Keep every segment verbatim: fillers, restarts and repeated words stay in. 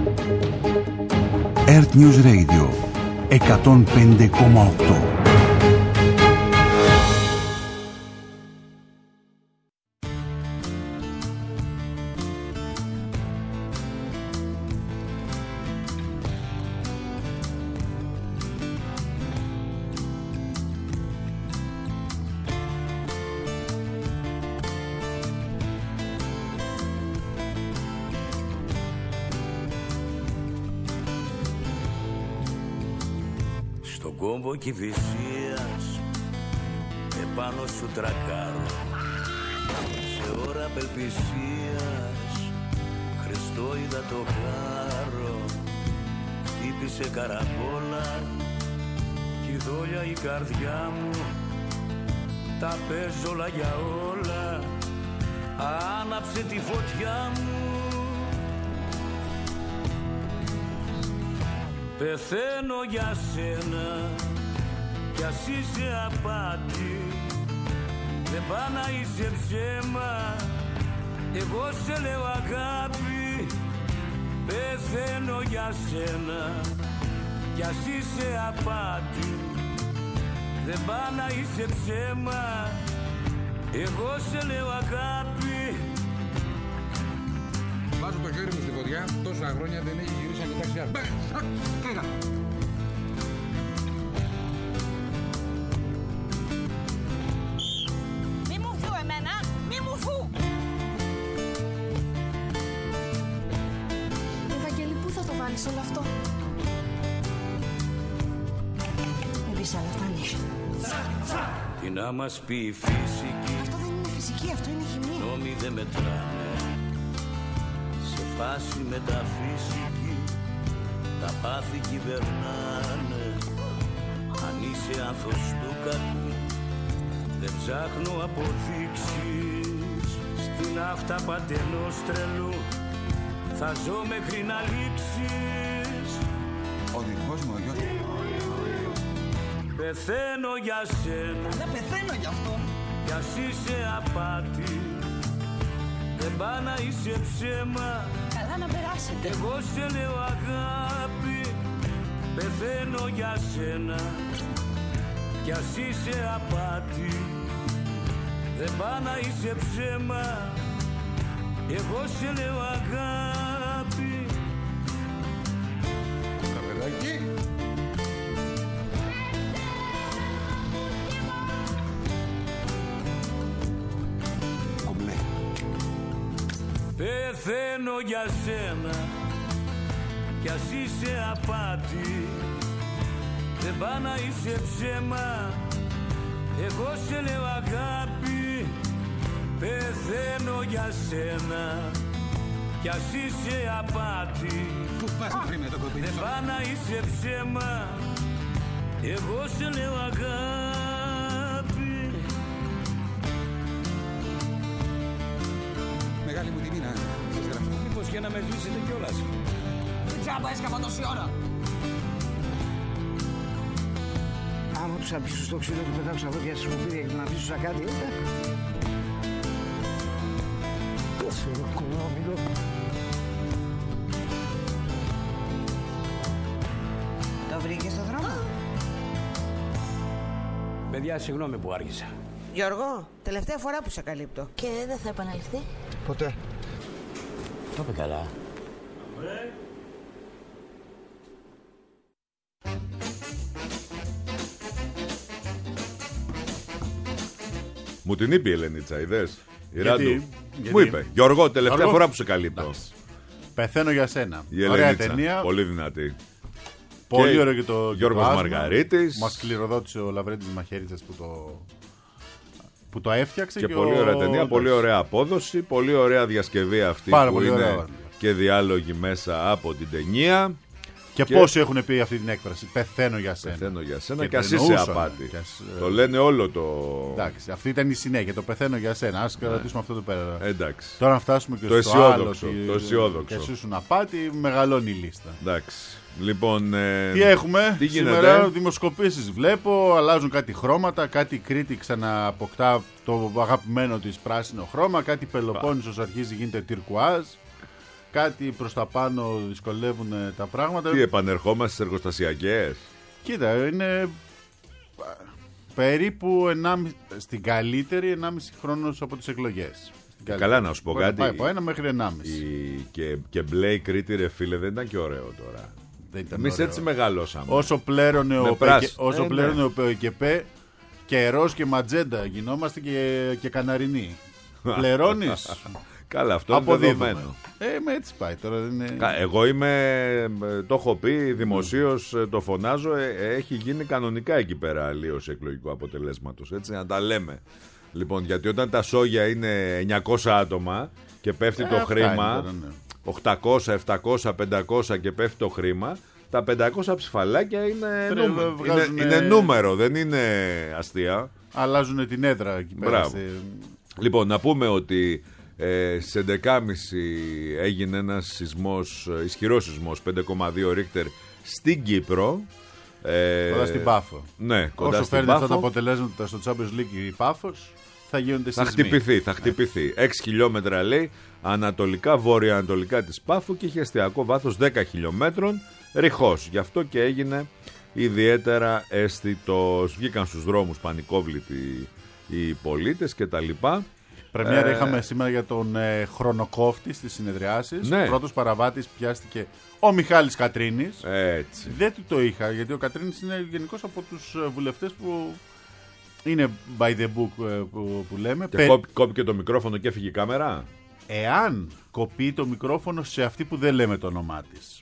Earth News Radio εκατόν πέντε κόμμα οκτώ. Κόμπο Κηφισίας επάνω σου τρακάρω, σε ώρα απελπισίας Χριστό είδα το χάρο. Χτύπησε καραμπόλα κι η δόλια η καρδιά μου, τα παίζω όλα για όλα, άναψε τη φωτιά μου. Πεθαίνω για σένα κι ας είσαι απάτη, δεν πά να είσαι ψέμα, εγώ σε λέω αγάπη. Πεθαίνω για σένα κι ας είσαι απάτη, δεν πά να είσαι ψέμα, εγώ σε λέω αγάπη. Βάζω το χέρι μου στη φωτιά, τόσα χρόνια δεν έχει γυρίσει από ταξιά. Κοίτα. Μη μου φου εμένα, μη μου φου. Ευαγγέλη, πού θα το βάλεις όλο αυτό? Δεν πεις άλλα, φτάνει. Τι να μας πει η φυσική, Αυτό δεν είναι φυσική, αυτό είναι χημεία. νόμοι δεν μετράνε, σε φάση μεταφυσική τα πάθη κυβερνάνε. Αν είσαι άνθος του κακού, δεν ψάχνω αποδείξεις, στην αυτά παντελώς τρελού θα ζω μέχρι να λήξεις. Ο δικός μου ο γιος. Πεθαίνω για σένα, Δεν πεθαίνω γι' αυτό. κι ας είσαι απάτη, δεν πά να είσαι ψέμα, Καλά να περάσετε. εγώ σε λέω αγάπη. Πεθαίνω για σένα κι ας είσαι απάτη, δεν πά να είσαι ψέμα, εγώ σε λέω αγάπη. Τα παιδάκι. Κομπλέ. Πεθαίνω για σένα κι ας είσαι απάτη, δεν πά να είσαι ψέμα, εγώ σε λέω αγάπη. Πεθαίνω για σένα κι ας είσαι απάτη, Πού πας πριν με το κοπίδι? δεν πά να είσαι ψέμα, εγώ σε λέω αγάπη. Μεγάλη μου τιμή να σας γράφω. Μήπως για να με ζήσετε κιόλας. Τζάμπα έσκαπα τόση ώρα. Άμα τους απίσω στο ξύλο του πετάξω από δόντια σκουπίδια και να αφήσω σακάτι, ε. Τόσο κολόμιλο. Το βρήκες στο δρόμο? Παιδιά, συγγνώμη που άργησα. Γιώργο, τελευταία φορά που σε καλύπτω. Και δεν θα επαναληφθεί? Ποτέ. Το είπε καλά. Μου την είπε η Ελενίτσα, είδες? Η Γιατί? Ράντου. Γιατί? Μου είπε, Γιώργο, τελευταία Γιώργο. φορά που σε καλύπτω. Πεθαίνω για σένα. Η Ωραία Ελενίτσα, ταινία. πολύ δυνατή. Πολύ Και ωραίο και το. Γιώργος και το άσμα. Μαργαρίτης. Μας κληροδότησε ο Λαβρέντης Μαχαίριτσας που το. που το έφτιαξε. Και, και πολύ ο... ωραία ταινία, πολύ ωραία απόδοση, πολύ ωραία διασκευή αυτή Πάρα που πολύ είναι ωραία. και διάλογοι μέσα από την ταινία. Και, Και- πόσοι έχουν πει αυτή την έκφραση. Πεθαίνω για σένα. Πεθαίνω για σένα Και και, το ας είσαι εννοούσαν. απάτη. Και ας- Το λένε όλο το. Εντάξει, αυτή ήταν η συνέχεια. Το πεθαίνω για σένα. Ας κρατήσουμε αυτό το πέρα. Εντάξει. Τώρα να φτάσουμε και Το στο άλλο. αισιόδοξο, ότι- το αισιόδοξο. Και εσύ ήσουν απάτη, μεγαλώνει η λίστα. Εντάξει. Λοιπόν. Ε, Τι έχουμε τι γίνεται? σήμερα? Δημοσκοπήσεις βλέπω, αλλάζουν κάτι χρώματα. Κάτι Κρήτη ξανααποκτά το αγαπημένο της πράσινο χρώμα. Κάτι Πελοπόννησος αρχίζει γίνεται τυρκουάζ. κάτι προς τα πάνω δυσκολεύουν τα πράγματα. Τι, επανερχόμαστε στις εργοστασιακές? Κοίτα, είναι περίπου ενάμιση, στην καλύτερη ενάμιση χρόνος από τις εκλογές. Καλά, να σου πω κάτι. Πάει από ένα μέχρι ενάμιση. Η... Και, και μπλε η Κρήτη, ρε φίλε, δεν ήταν και ωραίο τώρα. Εμείς έτσι μεγαλώσαμε. Όσο πλέρωνε ο, πράσι... όσο ε, πλέρωνε ναι. ο ΠΕΟΚΕΠΕ και ροζ και ματζέντα γινόμαστε και, και καναρινοί. Πληρώνεις. Καλά, αυτό είναι δεδομένο. Ε, με έτσι πάει τώρα. Δεν είναι... Εγώ είμαι, το έχω πει δημοσίως, το φωνάζω, έχει γίνει κανονικά εκεί πέρα αλλίωση εκλογικού αποτελέσματος. Έτσι, να τα λέμε. Λοιπόν, γιατί όταν τα σόγια είναι εννιακόσια άτομα και πέφτει ε, το χρήμα, τώρα, ναι. οκτακόσια, επτακόσια, πεντακόσια και πέφτει το χρήμα, τα πεντακόσια ψηφαλάκια είναι, Τρε, νούμερο, βγάζουν... είναι, είναι νούμερο, δεν είναι αστεία. Αλλάζουν την έδρα εκεί πέρα. Στη... Λοιπόν, να πούμε ότι ε, στις έντεκα και μισή έγινε ένας σεισμός, ισχυρός σεισμός, πέντε κόμμα δύο Ρίχτερ στην Κύπρο. Ε, κοντά στην Πάφο. Ναι, κοντά όσο στην φέρνει Πάφο. αυτά τα αποτελέσματα στο Champions League η Πάφος, θα γίνονται θα σεισμοί. χτυπηθεί, θα χτυπηθεί. έξι χιλιόμετρα λέει ανατολικά, βόρεια-ανατολικά της Πάφου και είχε αστιακό βάθος δέκα χιλιόμετρων, ρηχός. Γι' αυτό και έγινε ιδιαίτερα αίσθητος. Βγήκαν στους δρόμους πανικόβλητοι οι πολίτες και τα λοιπά. Πρεμιέρα ε... είχαμε σήμερα για τον ε, χρονοκόφτη στις συνεδριάσεις. Ναι. Ο πρώτος παραβάτης πιάστηκε ο Μιχάλης Κατρίνης. Έτσι. Δεν του το είχα, γιατί ο Κατρίνης είναι γενικώς από τους βουλευτές που είναι by the book που, που λέμε. Και Πε... κόπη, κόπηκε το μικρόφωνο και έφυγε η κάμερα. Εάν κοπεί το μικρόφωνο σε αυτή που δεν λέμε το όνομά της,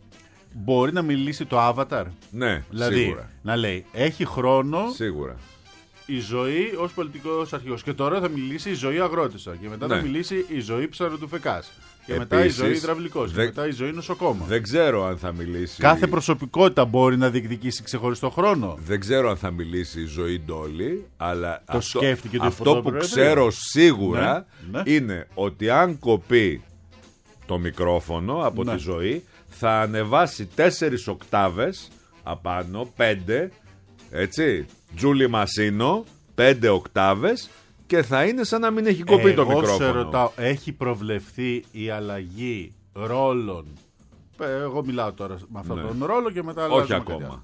μπορεί να μιλήσει το avatar. Ναι, δηλαδή, σίγουρα. να λέει, έχει χρόνο Σίγουρα. η ζωή ως πολιτικός αρχηγός. Και τώρα θα μιλήσει η ζωή αγρότησα. Και μετά ναι. θα μιλήσει η ζωή ψαροτουφεκάς. Και Επίσης, μετά η ζωή υδραυλικός. Δε... Και μετά η ζωή νοσοκόμα. Δεν ξέρω αν θα μιλήσει. Κάθε προσωπικότητα μπορεί να διεκδικήσει ξεχωριστό χρόνο. Δεν ξέρω αν θα μιλήσει η ζωή Ντόλη, αλλά το αυτό, σκέφτηκε το αυτό που ξέρω σίγουρα ναι, ναι. είναι ότι αν κοπεί το μικρόφωνο από ναι. τη ζωή, θα ανεβάσει τέσσερις οκτάβες απάνω, πέντε, έτσι, Τζούλι Μασίνο, πέντε οκτάβες και θα είναι σαν να μην έχει κοπεί Εγώ το μικρόφωνο. Εγώ σε ρωτάω, έχει προβλεφθεί η αλλαγή ρόλων? Εγώ μιλάω τώρα με αυτόν ναι. τον ρόλο και μετά όχι ακόμα.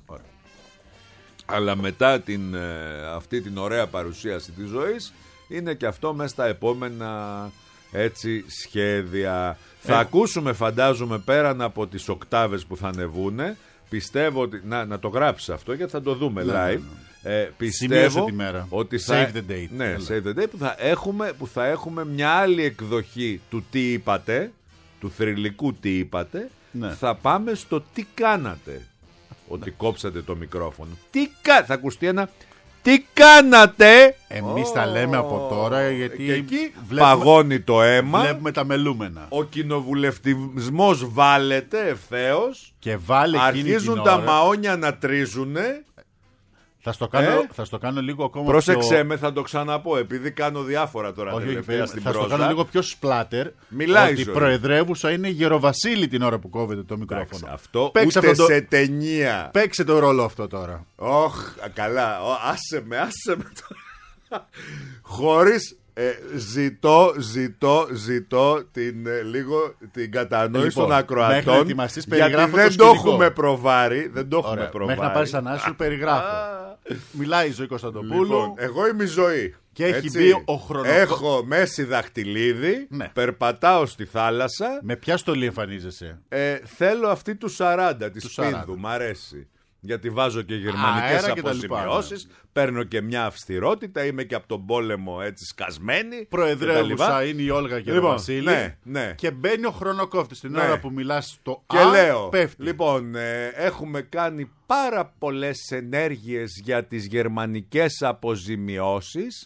Αλλά μετά την, αυτή την ωραία παρουσίαση της ζωής είναι και αυτό μέσα στα επόμενα έτσι σχέδια. Ε. Θα ακούσουμε φαντάζομαι πέραν από τις οκτάβες που θα ανεβούνε. Πιστεύω ότι, να, να το γράψεις αυτό γιατί θα το δούμε ναι, live. Ναι, ναι. Ε, πιστεύω τη μέρα. ότι θα, save the date. Ναι, Έλα. save the date που θα, έχουμε, που θα έχουμε μια άλλη εκδοχή του τι είπατε, του θρυλικού τι είπατε. Ναι. Θα πάμε στο τι κάνατε. Ότι ναι. κόψατε το μικρόφωνο. Τι κα... Θα ακουστεί ένα τι κάνατε. Εμείς oh. τα λέμε από τώρα γιατί και εκεί βλέπουμε, παγώνει το αίμα. Βλέπουμε τα μελούμενα. Ο κοινοβουλευτισμός βάλετε ευθέως. Και βάλε αρχίζουν τα μαόνια να τρίζουνε. Θα στο κάνω, ε? θα στο κάνω λίγο ακόμα πρόσεξέ πιο... με, θα το ξαναπώ επειδή κάνω διάφορα τώρα. Όχι, τελευταία στην θα πρόστα. στο κάνω λίγο πιο σπλάτερ. Μιλάει ότι η ζωή. Προεδρεύουσα είναι η Γεροβασίλη την ώρα που κόβεται το μικρόφωνο. Εντάξει, αυτό Παίξε ούτε αυτό σε το... ταινία. Παίξε το ρόλο αυτό τώρα. Όχ, καλά, Ω, άσε με, άσε με τώρα. Χωρίς ε, ζητώ, ζητώ, ζητώ την, ε, λίγο την κατανόηση λοιπόν, των ακροατών. Γιατί δεν το, το έχουμε προβάρει. Δεν το έχουμε προβάρει. Μέχρι να πάρεις ανάση σου περιγράφω. Μιλάει η Ζωή Κωνσταντοπούλου. Λοιπόν, εγώ είμαι η Ζωή. Και έχει έτσι, μπει ο χρονοκόφτης. Έχω μέση δαχτυλίδι, ναι. περπατάω στη θάλασσα. Με ποια στολή εμφανίζεσαι? Ε, θέλω αυτή του σαράντα, τη Σπίνδου, μ' αρέσει. Γιατί βάζω και γερμανικές αποζημιώσεις, παίρνω και μια αυστηρότητα, είμαι και από τον πόλεμο έτσι σκασμένη. Προεδρεύουσα είναι η Όλγα και λοιπόν, ο Βασίλη. Ναι, ναι. Και μπαίνει ο χρονοκόφτης την ναι. ώρα που μιλάς το και α, λέω, πέφτει. Λοιπόν, ε, έχουμε κάνει πάρα πολλές ενέργειες για τις γερμανικές αποζημιώσεις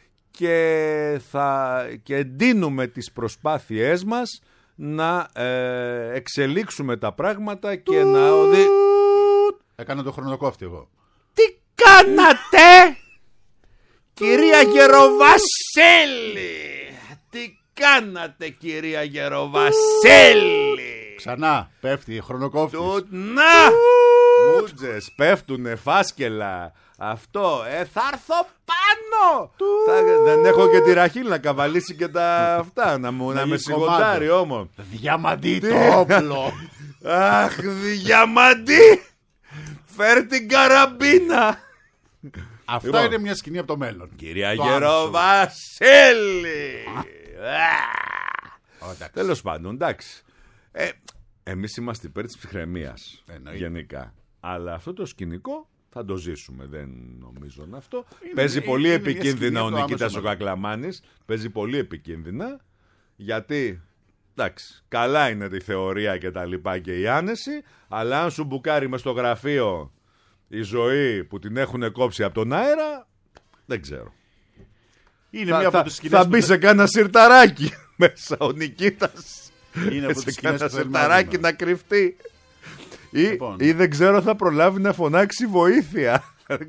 και, θα, και εντείνουμε τις προσπάθειές μας να ε, εξελίξουμε τα πράγματα και να οδη... Έκανα το χρονοκόφτη εγώ. Τι κάνατε, κυρία Γεροβασίλη? Τι κάνατε, κυρία Γεροβασίλη? Ξανά πέφτει χρονοκόφτης. Να! Μούτζες, πέφτουνε φάσκελα. Αυτό, ε, θα έρθω πάλι. κάνω! Θα, δεν έχω και τη Ραχίλ να καβαλήσει και τα αυτά, να, μου, να με σιγοντάρει όμως. Διαμαντή το όπλο. Αχ, διαμαντή! Φέρ την καραμπίνα! Αυτά Λοιπόν. είναι μια σκηνή από το μέλλον. Κυρία Το Γεροβασίλη! Εντάξει. Τέλος πάντων, εντάξει. Ε, εμείς είμαστε υπέρ της ψυχραιμίας. Εννοείται. Γενικά. Αλλά αυτό το σκηνικό θα το ζήσουμε. Δεν νομίζω να αυτό. Είναι- Παίζει είναι- πολύ είναι μια επικίνδυνα ο σκηνή από το Νικήτας ο άμεσο Κακλαμάνης. Παίζει πολύ επικίνδυνα. Γιατί. Εντάξει, καλά είναι η θεωρία και τα λοιπά και η άνεση. Αλλά αν σου μπουκάρει μες στο γραφείο η ζωή που την έχουν κόψει από τον αέρα, δεν ξέρω. Είναι Θα, μία θα, από τις σκηνές θα που μπει θε- σε κάνα σιρταράκι μέσα ο Νικήτας. Είναι από Σε τις σκηνές κάνα που θέλουμε να σιρταράκι δούμε. να κρυφτεί. Ή, Λοιπόν. ή δεν ξέρω, θα προλάβει να φωνάξει βοήθεια.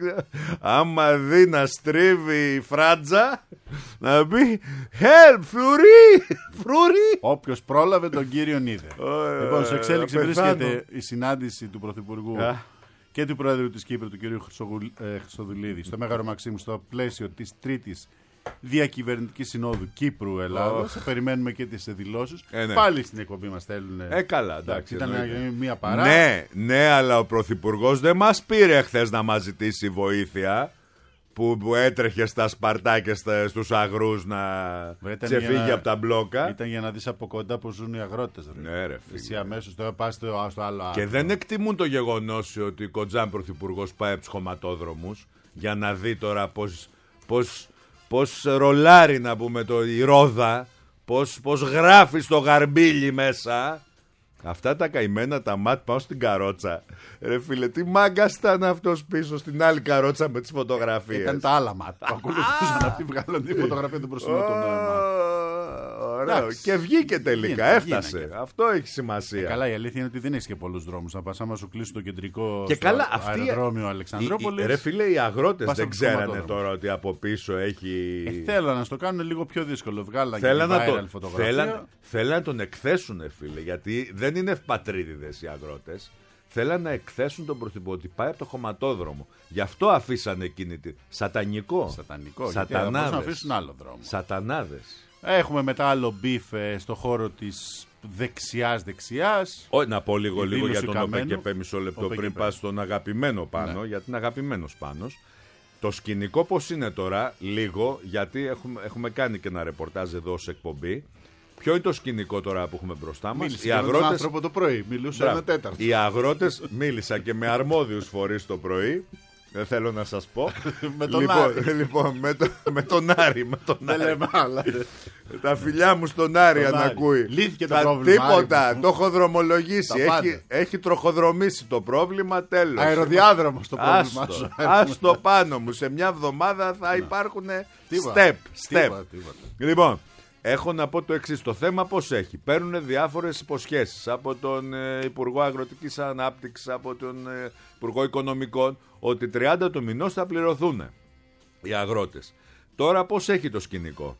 Άμα δει να στρίβει η φράτζα, να πει help, φρουρί, φρουρί. Όποιος πρόλαβε τον κύριον είδε. Ε, Λοιπόν, σε εξέλιξη να πεθάνω. βρίσκεται η συνάντηση του Πρωθυπουργού Α. και του Πρόεδρου της Κύπρου, του κ. Χρυσογουλ- ε, Χρυσοδουλίδη, στο Μέγαρο Μαξίμου, στο πλαίσιο της τρίτης διακυβερνητικής συνόδου Κύπρου-Ελλάδος. Περιμένουμε και τις δηλώσεις. Ε, ναι. Πάλι στην εκπομπή μας στέλνουν. Ε, καλά, εντάξει. Ήταν εννοείται. μία παρά. Ναι, ναι, αλλά ο Πρωθυπουργός δεν μας πήρε χθες να μας ζητήσει βοήθεια. Που, που έτρεχε στα Σπαρτά και στα, στους αγρούς να Βρε, ήταν ξεφύγει για να- από τα μπλόκα. Ήταν για να δεις από κοντά που ζουν οι αγρότες. Ρε. Ναι, ρε, φίλε. Εσύ αμέσως τώρα πας στο, στο άλλο Και άκρο. δεν εκτιμούν το γεγονός ότι ο Κοντζάν Πρωθυπουργός πάει από τους χωματόδρομους για να δει τώρα πώς, πώς, πώς ρολάρει, να πούμε, το, η ρόδα, πώς, πώς γράφει στο γαρμπίλι μέσα. Αυτά τα καημένα τα μάτ πάω στην καρότσα. Ρε φίλε, τι μάγκας ήταν αυτός πίσω στην άλλη καρότσα με τις φωτογραφίες. Ήταν τα άλλα μάτια που ακολουθούσαν αυτοί βγάλαν τη φωτογραφία του μπροστινού των Ωραίο. Εντάξει. Και βγήκε τελικά, Γίνε, έφτασε. γίνε. Αυτό έχει σημασία. Καλά, η αλήθεια είναι ότι δεν έχει και πολλούς δρόμους. Να πας άμα σου κλείσει το κεντρικό Και στο καλά, αυτή- αεροδρόμιο Οι- οι- Αλεξανδρόπολης. Ρε φίλε, οι αγρότες Πας δεν από το ξέρανε σωματόδρομο. τώρα ότι από πίσω έχει. Ε, θέλω να στο κάνουν λίγο πιο δύσκολο. Βγάλανε Θέλανε να, viral το... φωτογραφία. θέλαν... θέλαν να τον εκθέσουν, φίλε, γιατί δεν είναι ευπατρίδιδες οι αγρότες. Θέλαν να εκθέσουν τον Πρωθυπουργό ότι πάει από το χωματόδρομο. Γι' αυτό αφήσανε εκείνη τη. Σατανικό. Σατανικό. Γιατί μπορούσαν να Σατανάδες. αφήσουν άλλο δρόμο. Σατανάδες. Έχουμε μετά άλλο μπιφ ε, στο χώρο της δεξιάς-δεξιάς. Ω, να πω λίγο, Η λίγο για δήλωση τον Καμένου. ΟΠΕΚΕΠΕ μισό λεπτό Ο πριν ΟΠΕΚΕΠΕ. πας στον αγαπημένο Πάνο, Ναι. γιατί είναι αγαπημένος Πάνος. Το σκηνικό πώς είναι τώρα, λίγο, γιατί έχουμε, έχουμε κάνει και ένα ρεπορτάζ εδώ σε εκπομπή. Ποιο είναι το σκηνικό τώρα που έχουμε μπροστά μας? Μίλησε Οι και με τον αγρότες, άνθρωπο το πρωί. Μιλούσε Μπράβο. ένα τέταρτο. οι αγρότες, μίλησα και με αρμόδιους φορείς το πρωί. Δεν θέλω να σας πω. Με τον λοιπόν, Άρη. λοιπόν, με, το, με τον Άρη. Με τον Δεν Άρη. λέμε άλλα. Τα φιλιά μου στον Άρη Τον αν Άρη. ακούει. Λύθηκε το Τα πρόβλημα, Τίποτα. Άρη μου. Το έχω δρομολογήσει. Τα πάντα. Έχει, έχει τροχοδρομήσει το πρόβλημα. Τέλος. Αεροδιάδρομο το πρόβλημα Άστο, σου. άστο πάνω μου. Σε μια εβδομάδα θα υπάρχουν Τίποτα. step. step. Τίποτα, τίποτα. Λοιπόν, έχω να πω το εξής. Το θέμα πώς έχει. Παίρνουν διάφορες υποσχέσεις από τον ε, Υπουργό Αγροτικής Ανάπτυξης, από τον ε, Υπουργό Οικονομικών, ότι τριάντα του μηνός θα πληρωθούν οι αγρότες. Τώρα πώς έχει το σκηνικό?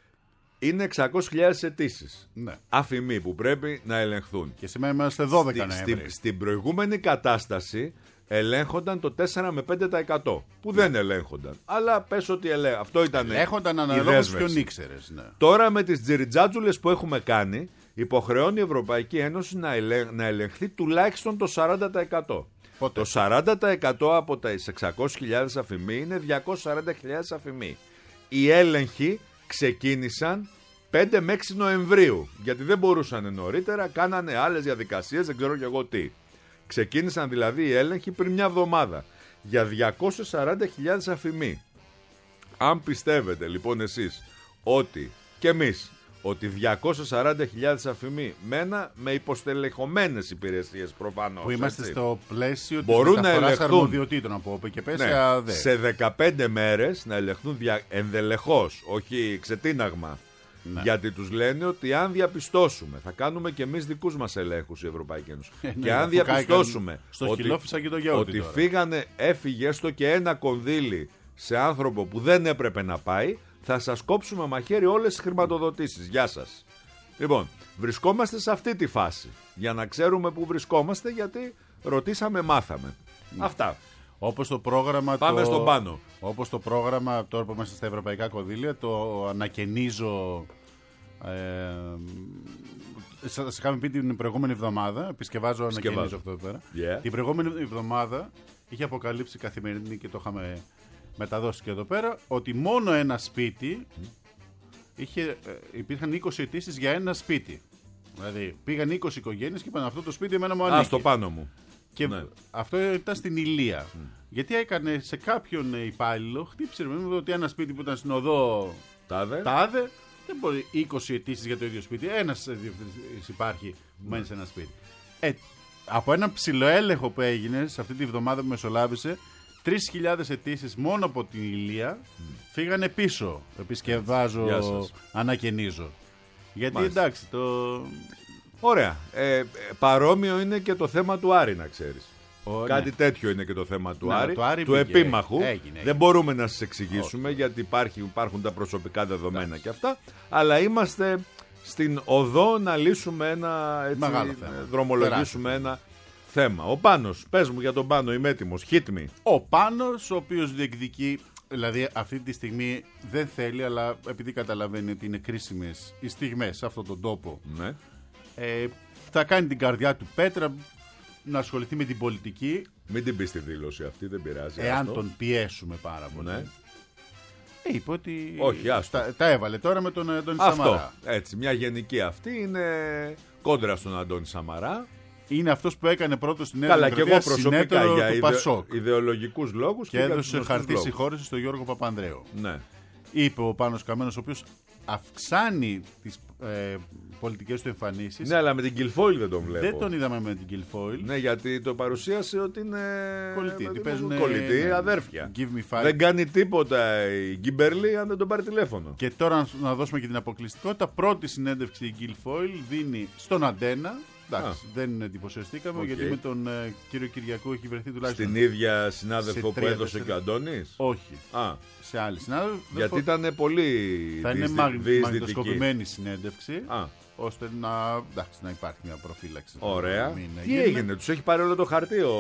Είναι εξακόσιες χιλιάδες αιτήσεις. Ναι. Αφημοί που πρέπει να ελεγχθούν. Και σήμερα είμαστε δώδεκα Στη- Νοέμβρη. στην, στην προηγούμενη κατάσταση ελέγχονταν το τέσσερα με πέντε τοις εκατό που δεν ελέγχονταν. Αλλά πες ότι ελέγχονταν. Αυτό ήταν Έχονταν η αναλόγως δέσμευση. ποιον ήξερες. Ναι. Τώρα με τις τζιριτζάτζουλες που έχουμε κάνει, υποχρεώνει η Ευρωπαϊκή Ένωση να, ελέγ, να ελεγχθεί τουλάχιστον το σαράντα τοις εκατό. Πότε? Το σαράντα τοις εκατό από τα εξακόσιες χιλιάδες αφημοί είναι διακόσιες σαράντα χιλιάδες αφημοί. Οι έλεγχοι ξεκίνησαν πέντε με έξι Νοεμβρίου, γιατί δεν μπορούσαν νωρίτερα, κάνανε άλλες διαδικασίες, δεν ξέρω κι εγώ τι. Ξεκίνησαν δηλαδή οι έλεγχοι πριν μια εβδομάδα για διακόσιες σαράντα χιλιάδες αφημοί. Αν πιστεύετε λοιπόν εσείς ότι και εμείς ότι διακόσιες σαράντα χιλιάδες αφημοί μένα με υποστελεχωμένες υπηρεσίες προφανώς, Που είμαστε έτσι, στο πλαίσιο της Μπορούν να μεταφοράς ελεγχθούν. αρμοδιοτήτων από ΟΠΕΚΕΠΕ ναι, σε ΑΔΕ. σε δεκαπέντε μέρες να ελεγχθούν δια... ενδελεχώς, όχι ξετίναγμα. Ναι. Γιατί τους λένε ότι αν διαπιστώσουμε, θα κάνουμε και εμείς δικούς μας ελέγχους η Ευρωπαϊκή Ένωση. ναι, και αν αφού διαπιστώσουμε κάηκαν στο ότι, χιλόφυσα και το γιαούρτι ότι τώρα. φύγανε, έφυγε έστω και ένα κονδύλι σε άνθρωπο που δεν έπρεπε να πάει, θα σας κόψουμε μαχαίρι όλες τις χρηματοδοτήσεις. Γεια σας. Λοιπόν, βρισκόμαστε σε αυτή τη φάση. Για να ξέρουμε που βρισκόμαστε, γιατί ρωτήσαμε, μάθαμε. Αυτά. Όπως το πρόγραμμα. Πάμε το... στον πάνω. Όπως το πρόγραμμα, τώρα που είμαστε στα ευρωπαϊκά κονδύλια, το ανακαινίζω. Ε, σας είχαμε πει την προηγούμενη εβδομάδα. Επισκευάζω, ανακαινίζω αυτό εδώ πέρα. Yeah. Την προηγούμενη εβδομάδα είχε αποκαλύψει Καθημερινή και το είχαμε μεταδώσει και εδώ πέρα ότι μόνο ένα σπίτι. Είχε, ε, υπήρχαν είκοσι αιτήσεις για ένα σπίτι. Δηλαδή πήγαν είκοσι οικογένειες και είπαν αυτό το σπίτι εμένα μου ανήκει. Α, στο πάνω μου. Και ναι. αυτό ήταν στην Ηλία. Mm. Γιατί έκανε σε κάποιον υπάλληλο, χτύπησε με ότι ένα σπίτι που ήταν στην οδό Τάδε, τάδε δεν μπορεί είκοσι αιτήσεις για το ίδιο σπίτι. Ένας διευθυντής υπάρχει που μένει σε ένα σπίτι. Ε, από ένα ψηλοέλεγχο που έγινε σε αυτή τη βδομάδα που μεσολάβησε, τρεις χιλιάδες αιτήσεις μόνο από την Ηλία mm. φύγανε πίσω. Επισκευάζω, ανακαινίζω. Γιατί μάλιστα. Εντάξει, το... Ωραία. Ε, παρόμοιο είναι και το θέμα του Άρη, να ξέρεις. Ο, Κάτι ναι. τέτοιο είναι και το θέμα του ναι, Άρη, το Άρη του πήγε, επίμαχου. έγινε, έγινε. Δεν μπορούμε να σας εξηγήσουμε όχι. Γιατί υπάρχει, υπάρχουν τα προσωπικά δεδομένα εντάξει. Και αυτά. Αλλά είμαστε στην οδό να λύσουμε ένα, έτσι, μεγάλο θέμα. Δρομολογήσουμε Περάσει. Ένα θέμα. Ο Πάνος, πες μου για τον Πάνο, είμαι έτοιμος. Hit me. Ο Πάνος, ο οποίος διεκδικεί. Δηλαδή αυτή τη στιγμή δεν θέλει, αλλά επειδή καταλαβαίνει ότι είναι κρίσιμες οι στιγμές σε αυτόν τον τόπο, ναι. ε, θα κάνει την καρδιά του πέτρα να ασχοληθεί με την πολιτική. Μην την πει στη δήλωση αυτή, δεν πειράζει. Εάν αυτό. Τον πιέσουμε πάρα πολύ. Ναι. Ε, είπε ότι όχι, άστο. Τα, τα έβαλε τώρα με τον Αντώνη Σαμαρά. Αυτό, έτσι, μια γενική αυτή είναι κόντρα στον Αντώνη Σαμαρά. Είναι αυτός που έκανε πρώτο στην Νέα Καλά, και εγώ προσωπικά για του ιδε... Πασόκ. ιδεολογικούς λόγους και, και έδωσε χαρτί συγχώρεση στον Γιώργο Παπανδρέου. Ναι. Είπε ο Πάνος Καμένος, ο οποίος αυξάνει τις ε, πολιτικές του εμφανίσεις. Ναι, αλλά με την Κιλφόιλ δεν τον βλέπω. Δεν τον είδαμε με την Κιλφόιλ. Ναι, γιατί το παρουσίασε ότι είναι κολλητή, με... παίζουν... κολλητή ναι, αδέρφια. Give me δεν κάνει τίποτα η Γκίμπερλι αν δεν τον πάρει τηλέφωνο. Και τώρα να δώσουμε και την αποκλειστικότητα. Πρώτη συνέντευξη η Κιλφόιλ δίνει στον Αντένα. Εντάξει, δεν εντυπωσιαστήκαμε okay. γιατί με τον ε, κύριο Κυριακού έχει βρεθεί τουλάχιστον. Στην ίδια συνάδελφο που έδωσε τέσσερα... και ο Αντώνης. Όχι. Α. Σε άλλη συνάδελφο. Γιατί ήταν πολύ θα είναι μαγνητοσκοπημένη συνέντευξη. Α. Ώστε να, εντάξει, να υπάρχει μια προφύλαξη. Ωραία. Μην τι γίνουμε. Έγινε, τους έχει πάρει όλο το χαρτί ο...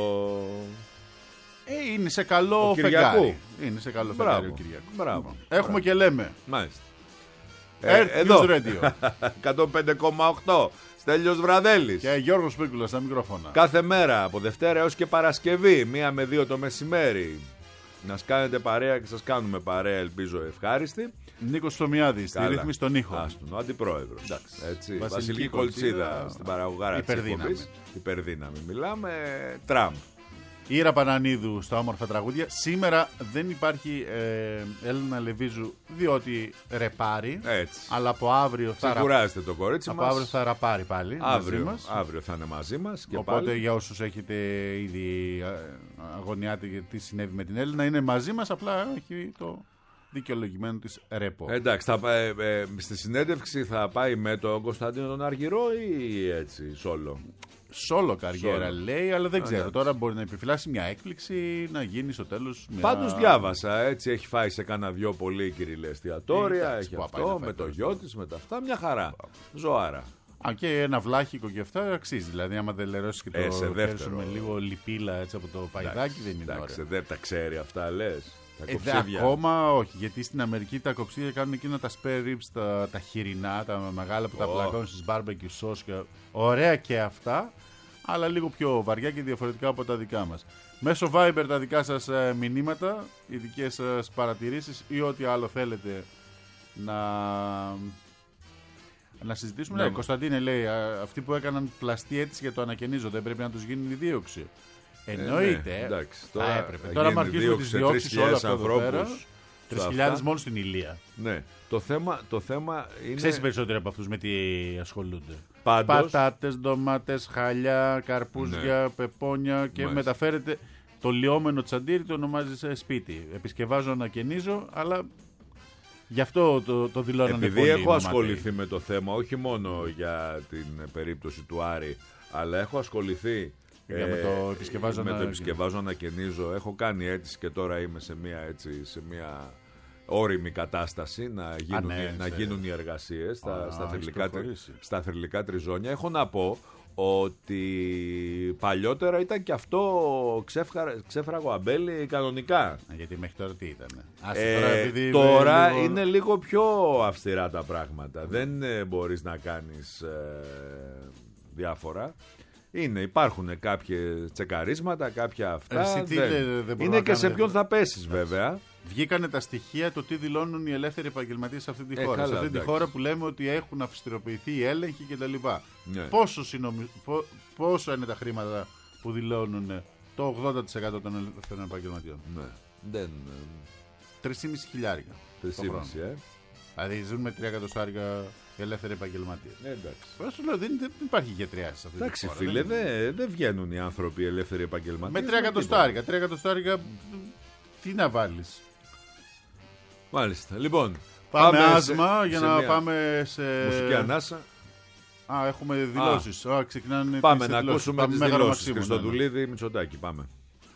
Ε, είναι σε καλό ο φεγγάρι. Είναι σε καλό Μπράβο. φεγγάρι ο Κυριακού. Μπράβο. Έχουμε Μπράβο. Και λέμε. Μάλιστα. Earth ε, εδώ. News Radio. εκατόν πέντε κόμμα οκτώ. Στέλιος Βραδέλης. Και Γιώργος Πίκουλας στα μικρόφωνα. Κάθε μέρα από Δευτέρα έως και Παρασκευή, μία με δύο το μεσημέρι. Να κάνετε παρέα και σας κάνουμε παρέα, ελπίζω ευχάριστη. Νίκος Ψωμιάδης, στη ρύθμιση των ήχων. Άστον, ο αντιπρόεδρος. Βασιλική, Βασιλική Κολτσίδα στην παραγωγάρα της εκπομπής. Υπερδύναμη. Μιλάμε Τραμπ. Ήρα Πανανίδου στα όμορφα τραγούδια. Σήμερα δεν υπάρχει ε, Έλληνα Λεβίζου διότι ρεπάρει. Έτσι. Αλλά από αύριο θα ξεκουράζετε το κορίτσι από μας. αύριο θα ραπάρει πάλι. Αύριο, μαζί μας. αύριο θα είναι μαζί μας. Και οπότε πάλι. Για όσους έχετε ήδη αγωνιάτε για τι συνέβη με την Έλληνα, είναι μαζί μας. Απλά έχει το δικαιολογημένο της ρεπό. Εντάξει, θα, ε, ε, στη συνέντευξη θα πάει με τον Κωνσταντίνο τον Αργυρό ή έτσι, σόλο. Σόλο καριέρα Solo. λέει, αλλά δεν Α, ξέρω. ναι. Τώρα μπορεί να επιφυλάσει μια έκπληξη, να γίνει στο τέλος μια... Πάντως διάβασα, έτσι, έχει φάει σε κάνα δυο πολύ κυριλέ εστιατόρια, Εντάξει, έχει που αυτό, απάει να με φάει το το γιο της, με τα αυτά, μια χαρά. Ζωάρα. Αν και ένα βλάχικο και αυτά αξίζει. Δηλαδή, άμα δεν λερώσει και το Ε, σε δεύτερο. με λίγο λιπίλα έτσι από το παϊδάκι, δεν είναι Εντάξει, ωραίο. δεν τα ξέρει αυτά, λες. Τα Ε, δε, ακόμα όχι, γιατί στην Αμερική τα κοψίδια κάνουν εκείνα τα spare ribs, τα, τα χοιρινά, τα μεγάλα που oh. τα πλακώνουν στις barbecue sauce. Και... Ωραία και αυτά, αλλά λίγο πιο βαριά και διαφορετικά από τα δικά μας. Μέσω Viber τα δικά σας ε, μηνύματα, οι δικές σας παρατηρήσεις ή ό,τι άλλο θέλετε να, να συζητήσουμε. Ναι, ναι Κωνσταντίνε λέει, α, αυτοί που έκαναν πλαστή αίτηση για το ανακαινίζω δεν πρέπει να τους γίνει δίωξη. Εννοείται, ε, ναι, εντάξει, θα τώρα έπρεπε. Τώρα με αρχίζουν τις διώξεις όλα αυτά εδώ πέρα. τρεις χιλιάδες μόνο στην Ηλία. Ναι, το θέμα, το θέμα είναι... Ξέρεις περισσότερο από αυτούς με τι ασχολούνται. Πάντως... Πατάτες, ντομάτες, χαλιά, καρπούζια, ναι. πεπόνια και μάλιστα. Μεταφέρεται το λιώμενο τσαντήρι, το ονομάζει σε σπίτι. Επισκευάζω, ανακαινίζω, αλλά γι' αυτό το, το δηλώνανε επειδή πολύ. Επειδή έχω ασχοληθεί με το θέμα, όχι μόνο για την περίπτωση του Άρη, αλλά έχω ασχοληθεί για με το επισκευάζω, ε, με ανα... το επισκευάζω ανακαινίζω. Έχω κάνει αίτηση και τώρα είμαι σε μια, έτσι, σε μια όριμη κατάσταση να γίνουν, Α, ναι, να γίνουν οι εργασίες στα, στα, θρυλικά, στα θρυλικά τριζόνια. Έχω να πω ότι παλιότερα ήταν και αυτό ξέφρα, ξέφραγο αμπέλι κανονικά. Γιατί μέχρι τώρα τι ήταν. Ε, τώρα επειδή τώρα λίγο... είναι λίγο πιο αυστηρά τα πράγματα. Δεν ε, μπορείς να κάνεις ε, διάφορα. Είναι, υπάρχουν κάποια τσεκαρίσματα, κάποια αυτά. Εσύ, τι δεν... λέει, δεν είναι και σε κάνουμε... ποιον θα πέσεις βέβαια. Βγήκανε τα στοιχεία το τι δηλώνουν οι ελεύθεροι επαγγελματίες σε αυτή τη ε, χώρα. Καλά, σε αυτή εντάξει. τη χώρα που λέμε ότι έχουν αυστηροποιηθεί οι έλεγχοι κτλ. Ναι. Πόσο, συνομι... Πόσο είναι τα χρήματα που δηλώνουν το ογδόντα τοις εκατό των ελεύθερων επαγγελματιών? Ναι. Δεν... τρεις και μισό χιλιάρικα. τρεις και μισό, ε. Δηλαδή ζουν με τρία εκατοστάρικα οι ελεύθεροι επαγγελματίες. Ε, εντάξει. Πώς σου λέω, δεν, δεν υπάρχει γιατριά σε αυτή Εντάξει, τη χώρα. φίλε, δεν δεν δε βγαίνουν οι άνθρωποι ελεύθεροι επαγγελματίες. με τρία εκατοστάρικα. τρία εκατοστάρικα, τι να βάλεις. Μάλιστα. Λοιπόν, Πάμε, πάμε άσμα σε, για σε να μια πάμε σε. μουσική ανάσα. Α, έχουμε δηλώσεις. Α, ξεκινάνε Πάμε τις να δηλώσεις. ακούσουμε Πάμε τις Μέγαρο δηλώσεις. Μαξίμου, Χριστοδουλίδη, Μητσοτάκη, πάμε.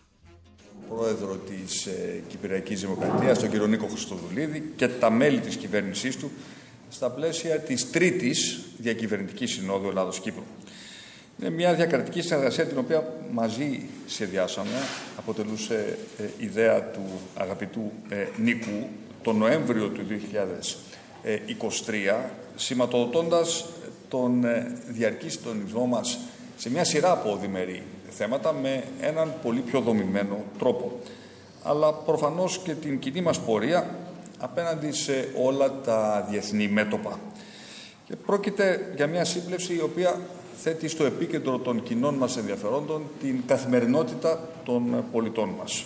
Πρόεδρο της ε, Κυπριακής Δημοκρατίας, τον κύριο Νίκο Χριστοδουλίδη, και τα μέλη της κυβέρνησής του στα πλαίσια της τρίτης διακυβερνητικής συνόδου Ελλάδος-Κύπρου. Είναι μια διακρατική συνεργασία την οποία μαζί σχεδιάσαμε, αποτελούσε ε, ιδέα του αγαπητού ε, Νίκου τον Νοέμβριο του δύο χιλιάδες είκοσι τρία, σηματοδοτώντας τον ε, διαρκή συντονισμό μας σε μια σειρά από διμερεί θέματα με έναν πολύ πιο δομημένο τρόπο, αλλά προφανώς και την κοινή μας πορεία απέναντι σε όλα τα διεθνή μέτωπα. Και πρόκειται για μια σύμπλευση η οποία θέτει στο επίκεντρο των κοινών μας ενδιαφερόντων την καθημερινότητα των πολιτών μας.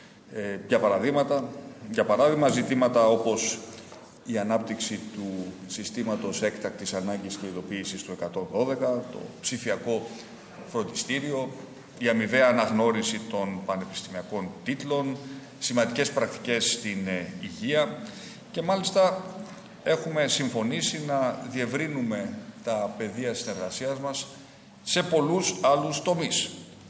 Ε, για παραδείγματα, για παράδειγμα ζητήματα όπως η ανάπτυξη του συστήματος έκτακτης ανάγκης και ειδοποίησης του εκατόν δώδεκα, το ψηφιακό φροντιστήριο, η αμοιβαία αναγνώριση των πανεπιστημιακών τίτλων, σημαντικές πρακτικές στην ε, υγεία και μάλιστα έχουμε συμφωνήσει να διευρύνουμε τα πεδία συνεργασίας μας σε πολλούς άλλους τομείς.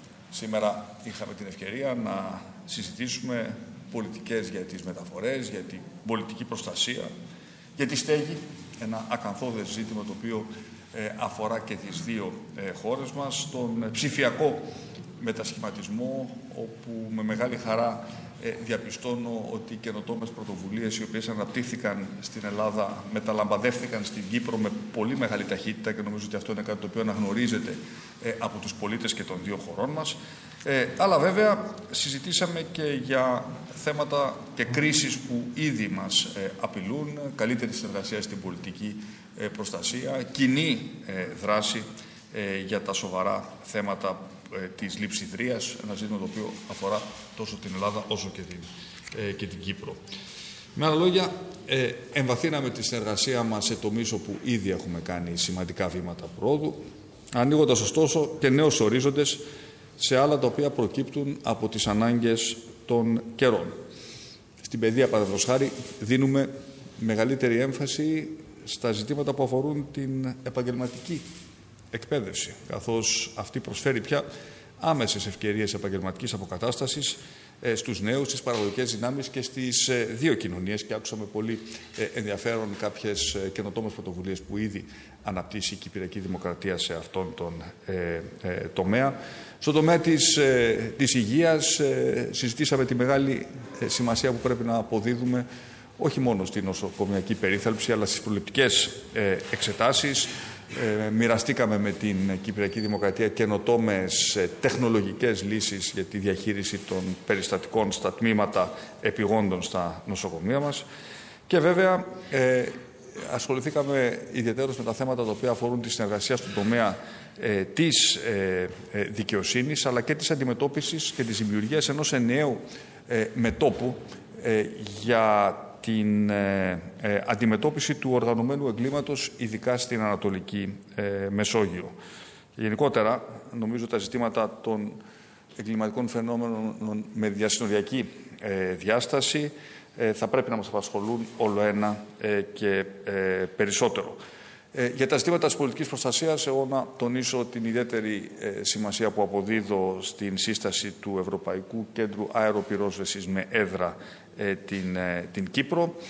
Σήμερα είχαμε την ευκαιρία να συζητήσουμε πολιτικές για τις μεταφορές, για την πολιτική προστασία, για τη στέγη, ένα ακαθόδες ζήτημα το οποίο ε, αφορά και τις δύο ε, χώρες μας, τον ψηφιακό μετασχηματισμό, όπου με μεγάλη χαρά ε, διαπιστώνω ότι οι καινοτόμες πρωτοβουλίες οι οποίες αναπτύχθηκαν στην Ελλάδα μεταλαμπαδεύτηκαν στην Κύπρο με πολύ μεγάλη ταχύτητα και νομίζω ότι αυτό είναι κάτι το οποίο αναγνωρίζεται ε, από τους πολίτες και των δύο χωρών μας. Ε, αλλά βέβαια συζητήσαμε και για θέματα και κρίσεις που ήδη μας ε, απειλούν, καλύτερη συνεργασία στην πολιτική ε, προστασία, κοινή ε, δράση ε, για τα σοβαρά θέματα ε, της λειψιδρίας, ένα ζήτημα το οποίο αφορά τόσο την Ελλάδα όσο και την, ε, και την Κύπρο. Με άλλα λόγια, ε, εμβαθύναμε τη συνεργασία μας σε τομείς όπου ήδη έχουμε κάνει σημαντικά βήματα πρόοδου, ανοίγοντας ωστόσο και νέους ορίζοντες σε άλλα τα οποία προκύπτουν από τις ανάγκες των καιρών. Στην παιδεία, παραδείγματος χάρη, δίνουμε μεγαλύτερη έμφαση στα ζητήματα που αφορούν την επαγγελματική εκπαίδευση, καθώς αυτή προσφέρει πια άμεσες ευκαιρίες επαγγελματικής αποκατάστασης ε, στους νέους, στις παραγωγικές δυνάμεις και στις ε, δύο κοινωνίες, και άκουσαμε πολύ ε, ενδιαφέρον κάποιες ε, καινοτόμες πρωτοβουλίες που ήδη αναπτύσσει η Κυπριακή Δημοκρατία σε αυτόν τον ε, ε, τομέα. Στον τομέα της, ε, της υγείας ε, συζητήσαμε τη μεγάλη ε, σημασία που πρέπει να αποδίδουμε όχι μόνο στην νοσοκομιακή περίθαλψη, αλλά στις προληπτικές ε, εξετάσεις. Ε, μοιραστήκαμε με την Κυπριακή Δημοκρατία καινοτόμες ε, τεχνολογικές λύσεις για τη διαχείριση των περιστατικών στα τμήματα επιγόντων στα νοσοκομεία μας. Και βέβαια ε, ασχοληθήκαμε ιδιαιτέρως με τα θέματα τα οποία αφορούν τη συνεργασία στον τομέα ε, της ε, ε, δικαιοσύνης, αλλά και της αντιμετώπισης και της δημιουργίας ενός ενιαίου ε, μετώπου ε, για την ε, ε, αντιμετώπιση του οργανωμένου εγκλήματος, ειδικά στην Ανατολική ε, Μεσόγειο. Γενικότερα, νομίζω τα ζητήματα των εγκληματικών φαινόμενων με διασυνοριακή ε, διάσταση ε, θα πρέπει να μας απασχολούν όλο ένα ε, και ε, περισσότερο. Ε, για τα ζητήματα της πολιτικής προστασίας, εγώ να τονίσω την ιδιαίτερη ε, σημασία που αποδίδω στην σύσταση του Ευρωπαϊκού Κέντρου Αεροπυρόσβεσης με έδρα ε, την, ε, την Κύπρο.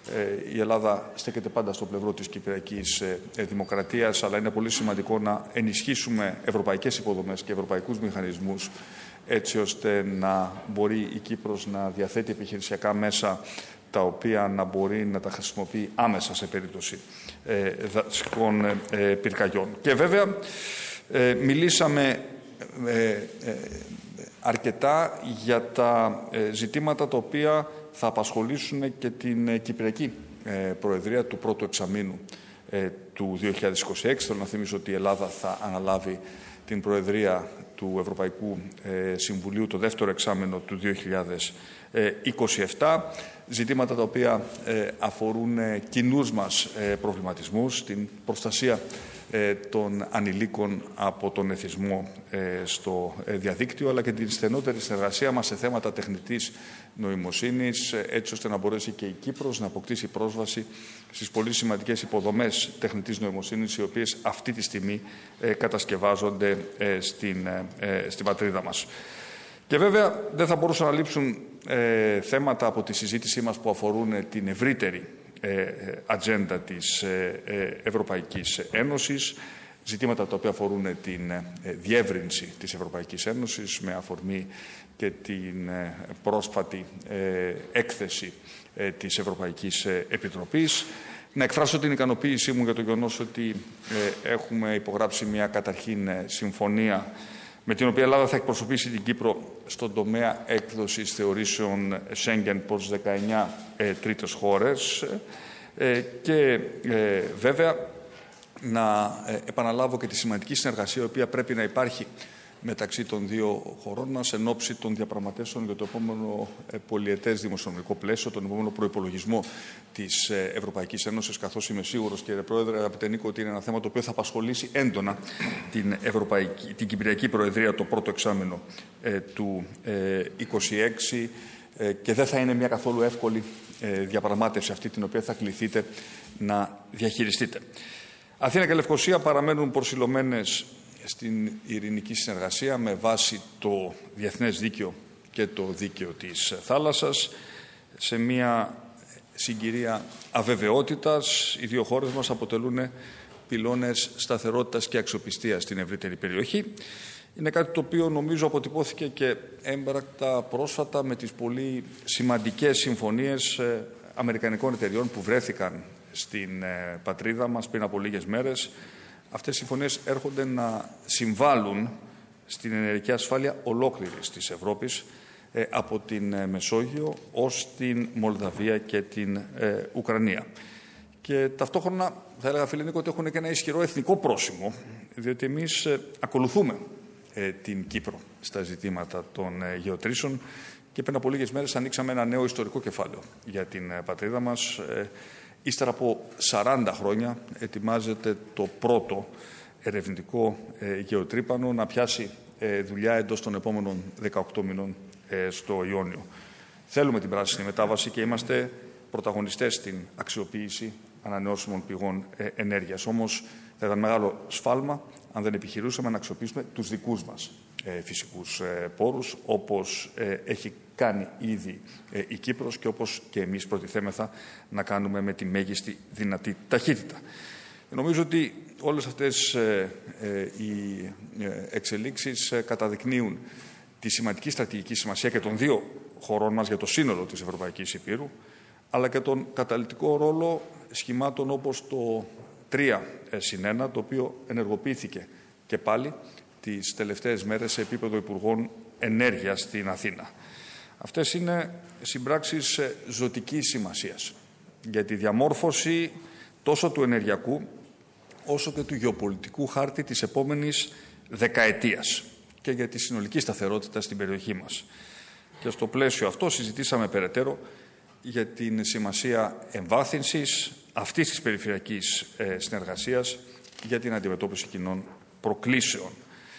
η Ελλάδα στέκεται πάντα στο πλευρό της κυπριακής δημοκρατίας, αλλά είναι πολύ σημαντικό να ενισχύσουμε ευρωπαϊκές υποδομές και ευρωπαϊκούς μηχανισμούς, έτσι ώστε να μπορεί η Κύπρος να διαθέτει επιχειρησιακά μέσα τα οποία να μπορεί να τα χρησιμοποιεί άμεσα σε περίπτωση ε, δασικών ε, πυρκαγιών. Και βέβαια ε, μιλήσαμε ε, ε, αρκετά για τα ε, ζητήματα τα οποία θα απασχολήσουν και την ε, Κυπριακή ε, Προεδρία του πρώτου εξαμήνου ε, του δύο χιλιάδες είκοσι έξι. Θέλω να θυμίσω ότι η Ελλάδα θα αναλάβει την Προεδρία του Ευρωπαϊκού ε, Συμβουλίου το δεύτερο εξάμηνο του δύο χιλιάδες είκοσι επτά. Ζητήματα τα οποία ε, αφορούν ε, κοινούς μας ε, προβληματισμούς, την προστασία ε, των ανηλίκων από τον εθισμό ε, στο ε, διαδίκτυο, αλλά και την στενότερη συνεργασία μας σε θέματα τεχνητής νοημοσύνης, ε, έτσι ώστε να μπορέσει και η Κύπρος να αποκτήσει πρόσβαση στις πολύ σημαντικές υποδομές τεχνητής νοημοσύνης, οι οποίες αυτή τη στιγμή ε, κατασκευάζονται ε, στην, ε, στην πατρίδα μας. Και βέβαια δεν θα μπορούσαν να λείψουν ε, θέματα από τη συζήτησή μας που αφορούν ε, την ευρύτερη ε, ατζέντα της ε, ε, Ευρωπαϊκής Ένωσης, ζητήματα τα οποία αφορούν ε, την ε, διεύρυνση της Ευρωπαϊκής Ένωσης με αφορμή και την ε, πρόσφατη ε, έκθεση ε, της Ευρωπαϊκής Επιτροπής. Να εκφράσω την ικανοποίησή μου για το γεγονός ότι ε, έχουμε υπογράψει μια καταρχήν ε, συμφωνία με την οποία η Ελλάδα θα εκπροσωπήσει την Κύπρο στον τομέα έκδοσης θεωρήσεων Schengen προς δεκαεννιά ε, τρίτες χώρες ε, και ε, βέβαια να ε, επαναλάβω και τη σημαντική συνεργασία η οποία πρέπει να υπάρχει μεταξύ των δύο χωρών μας εν ώψη των διαπραγματεύσεων για το επόμενο ε, πολυετές δημοσιονομικό πλαίσιο, τον επόμενο προϋπολογισμό της ε, Ευρωπαϊκής Ένωσης, καθώς είμαι σίγουρος, κύριε Πρόεδρε, αγαπητέ Νίκο, ότι είναι ένα θέμα το οποίο θα απασχολήσει έντονα την, Ευρωπαϊκή, την Κυπριακή Προεδρία το πρώτο εξάμηνο ε, του ε, είκοσι έξι ε, και δεν θα είναι μια καθόλου εύκολη ε, διαπραγμάτευση αυτή την οποία θα κληθείτε να διαχειριστείτε. Αθήνα και Λευκοσία παραμένουν προσιλωμένες στην ειρηνική συνεργασία με βάση το διεθνές δίκαιο και το δίκαιο της θάλασσας. Σε μια συγκυρία αβεβαιότητας, οι δύο χώρες μας αποτελούν πυλώνες σταθερότητας και αξιοπιστίας στην ευρύτερη περιοχή. Είναι κάτι το οποίο νομίζω αποτυπώθηκε και έμπρακτα πρόσφατα με τις πολύ σημαντικές συμφωνίες αμερικανικών εταιριών που βρέθηκαν στην πατρίδα μας πριν από λίγες μέρες. Αυτές οι συμφωνίες έρχονται να συμβάλλουν στην ενεργειακή ασφάλεια ολόκληρης της Ευρώπης, ε, από την ε, Μεσόγειο ως την Μολδαβία και την ε, Ουκρανία. Και ταυτόχρονα θα έλεγα, φίλε Νίκο, ότι έχουν και ένα ισχυρό εθνικό πρόσημο, διότι εμείς ε, ακολουθούμε ε, την Κύπρο στα ζητήματα των ε, γεωτρήσεων και πριν από λίγες μέρες ανοίξαμε ένα νέο ιστορικό κεφάλαιο για την ε, πατρίδα μας. Ε, Ύστερα από σαράντα χρόνια ετοιμάζεται το πρώτο ερευνητικό ε, γεωτρύπανο να πιάσει ε, δουλειά εντός των επόμενων δεκαοκτώ μηνών ε, στο Ιόνιο. Θέλουμε την πράσινη μετάβαση και είμαστε πρωταγωνιστές στην αξιοποίηση ανανεώσιμων πηγών ε, ενέργειας. Όμως θα ήταν μεγάλο σφάλμα αν δεν επιχειρούσαμε να αξιοποιήσουμε τους δικούς μας ε, φυσικούς ε, πόρους, όπως ε, έχει κάνει ήδη ε, η Κύπρος και όπως και εμείς προτιθέμεθα να κάνουμε με τη μέγιστη δυνατή ταχύτητα. Νομίζω ότι όλες αυτές ε, ε, οι ε, εξελίξεις ε, καταδεικνύουν τη σημαντική στρατηγική σημασία και των δύο χωρών μας για το σύνολο της Ευρωπαϊκής Υπήρου, αλλά και τον καταλυτικό ρόλο σχημάτων όπως το τρία συν ένα, το οποίο ενεργοποιήθηκε και πάλι τις τελευταίες μέρες σε επίπεδο Υπουργών Ενέργειας στην Αθήνα. Αυτές είναι συμπράξεις ζωτικής σημασίας για τη διαμόρφωση τόσο του ενεργειακού όσο και του γεωπολιτικού χάρτη της επόμενης δεκαετίας και για τη συνολική σταθερότητα στην περιοχή μας. Και στο πλαίσιο αυτό συζητήσαμε περαιτέρω για την σημασία εμβάθυνσης αυτής της περιφερειακής ε, συνεργασίας για την αντιμετώπιση κοινών προκλήσεων.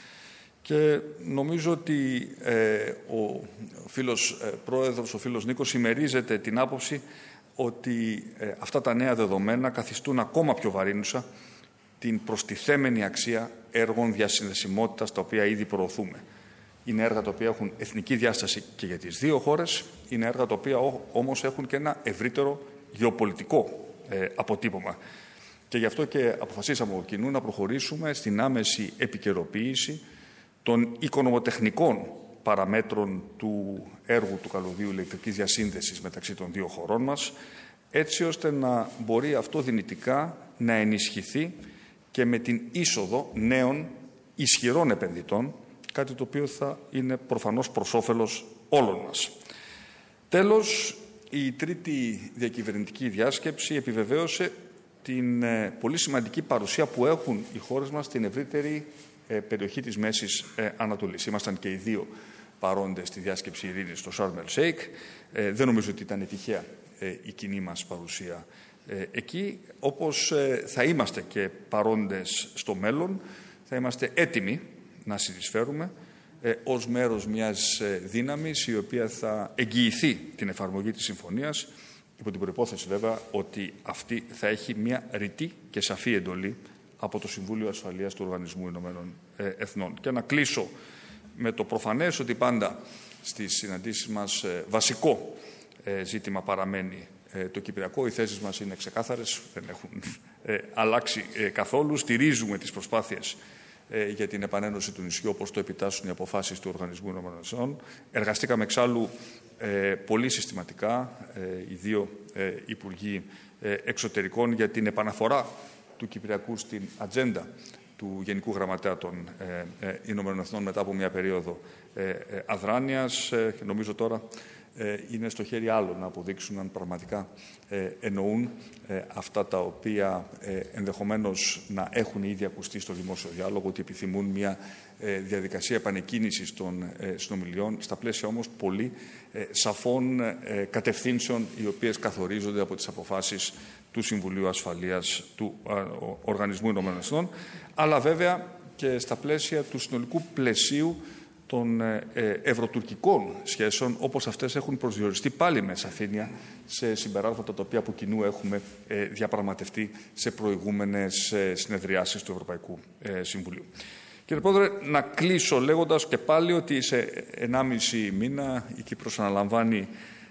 Και νομίζω ότι ε, ο φίλος ε, πρόεδρος, ο φίλος Νίκος, συμμερίζεται την άποψη ότι ε, αυτά τα νέα δεδομένα καθιστούν ακόμα πιο βαρύνουσα την προστιθέμενη αξία έργων διασυνδεσιμότητας τα οποία ήδη προωθούμε. Είναι έργα τα οποία έχουν εθνική διάσταση και για τις δύο χώρες, είναι έργα τα οποία όμως έχουν και ένα ευρύτερο γεωπολιτικό ε, αποτύπωμα. Και γι' αυτό και αποφασίσαμε από κοινού να προχωρήσουμε στην άμεση επικαιροποίηση των οικονομοτεχνικών παραμέτρων του έργου του καλωδίου ηλεκτρικής διασύνδεσης μεταξύ των δύο χωρών μας, έτσι ώστε να μπορεί αυτό δυνητικά να ενισχυθεί και με την είσοδο νέων ισχυρών επενδυτών, κάτι το οποίο θα είναι προφανώς προς όφελος όλων μας. Τέλος, η τρίτη διακυβερνητική διάσκεψη επιβεβαίωσε την ε, πολύ σημαντική παρουσία που έχουν οι χώρες μας στην ευρύτερη ε, περιοχή της Μέσης ε, Ανατολής. Ήμασταν και οι δύο παρόντες στη διάσκεψη ειρήνης στο Σαρμ ελ Σέικ. Ε, δεν νομίζω ότι ήταν τυχαία ε, η κοινή μας παρουσία ε, εκεί, όπως ε, θα είμαστε και παρόντες στο μέλλον. Θα είμαστε έτοιμοι να συνεισφέρουμε ε, ως μέρος μιας ε, δύναμης η οποία θα εγγυηθεί την εφαρμογή της συμφωνίας, υπό την προϋπόθεση βέβαια ότι αυτή θα έχει μια ρητή και σαφή εντολή από το Συμβούλιο Ασφαλείας του Οργανισμού Ηνωμένων ε, Εθνών. Και να κλείσω με το προφανές ότι πάντα στις συναντήσεις μας ε, βασικό ε, ζήτημα παραμένει ε, το Κυπριακό. Οι θέσεις μας είναι ξεκάθαρες, δεν έχουν ε, αλλάξει ε, καθόλου. Στηρίζουμε τις προσπάθειες ε, για την επανένωση του νησιού, όπως το επιτάσσουν οι αποφάσεις του Οργανισμού Ηνωμένων Εθνών. Εργαστήκαμε εξάλλου ε, πολύ συστηματικά ε, οι δύο ε, Υπουργοί ε, Εξωτερικών για την επαναφορά του Κυπριακού στην ατζέντα του Γενικού Γραμματέα των ε, ε, Ηνωμένων Εθνών μετά από μια περίοδο ε, ε, αδράνειας. Ε, και νομίζω τώρα ε, είναι στο χέρι άλλων να αποδείξουν αν πραγματικά ε, εννοούν ε, αυτά τα οποία ε, ενδεχομένως να έχουν ήδη ακουστεί στο δημόσιο διάλογο, ότι επιθυμούν μια ε, διαδικασία επανεκκίνησης των ε, συνομιλιών, στα πλαίσια όμως πολύ ε, σαφών ε, κατευθύνσεων οι οποίες καθορίζονται από τις αποφάσεις του Συμβουλίου Ασφαλείας του Οργανισμού Ηνωμένων Εθνών, αλλά βέβαια και στα πλαίσια του συνολικού πλαισίου των ευρωτουρκικών σχέσεων, όπως αυτές έχουν προσδιοριστεί πάλι με σαφήνεια σε συμπεράσματα τα οποία από κοινού έχουμε διαπραγματευτεί σε προηγούμενες συνεδριάσεις του Ευρωπαϊκού Συμβουλίου. Κύριε Πρόεδρε, να κλείσω λέγοντας και πάλι ότι σε ενάμιση μήνα η Κύπρος αναλαμβάνει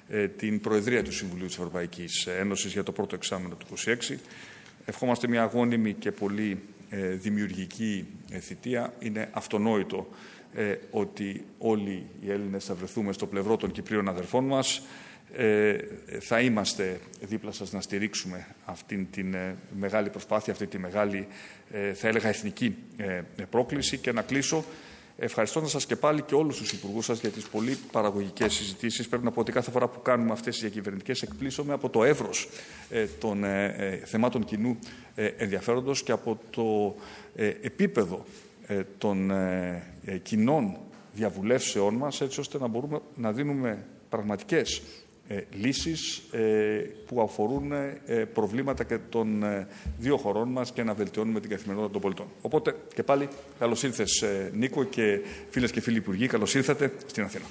την Προεδρία του Συμβουλίου της Ευρωπαϊκής Ένωσης για το πρώτο εξάμηνο του είκοσι έξι. Ευχόμαστε μια αγώνιμη και πολύ ε, δημιουργική ε, θητεία. Είναι αυτονόητο ε, ότι όλοι οι Έλληνες θα βρεθούμε στο πλευρό των Κυπρίων αδερφών μας. Ε, θα είμαστε δίπλα σας να στηρίξουμε αυτή την ε, μεγάλη προσπάθεια, αυτή τη μεγάλη, ε, θα έλεγα, εθνική ε, πρόκληση. Και να κλείσω ευχαριστώντας σας και πάλι και όλους τους υπουργούς σας για τις πολύ παραγωγικές συζητήσεις. Πρέπει να πω ότι κάθε φορά που κάνουμε αυτές τις διακυβερνητικές εκπλήσωμαι από το εύρος ε, των ε, θεμάτων κοινού ε, ενδιαφέροντος και από το ε, επίπεδο ε, των ε, ε, κοινών διαβουλεύσεών μας, έτσι ώστε να μπορούμε να δίνουμε πραγματικές ε, λύσεις ε, που αφορούν ε, προβλήματα και των ε, δύο χωρών μας και να βελτιώνουμε την καθημερινότητα των πολιτών. Οπότε και πάλι καλώς ήρθες ε, Νίκο και φίλες και φίλοι υπουργοί, καλώς ήρθατε στην Αθήνα.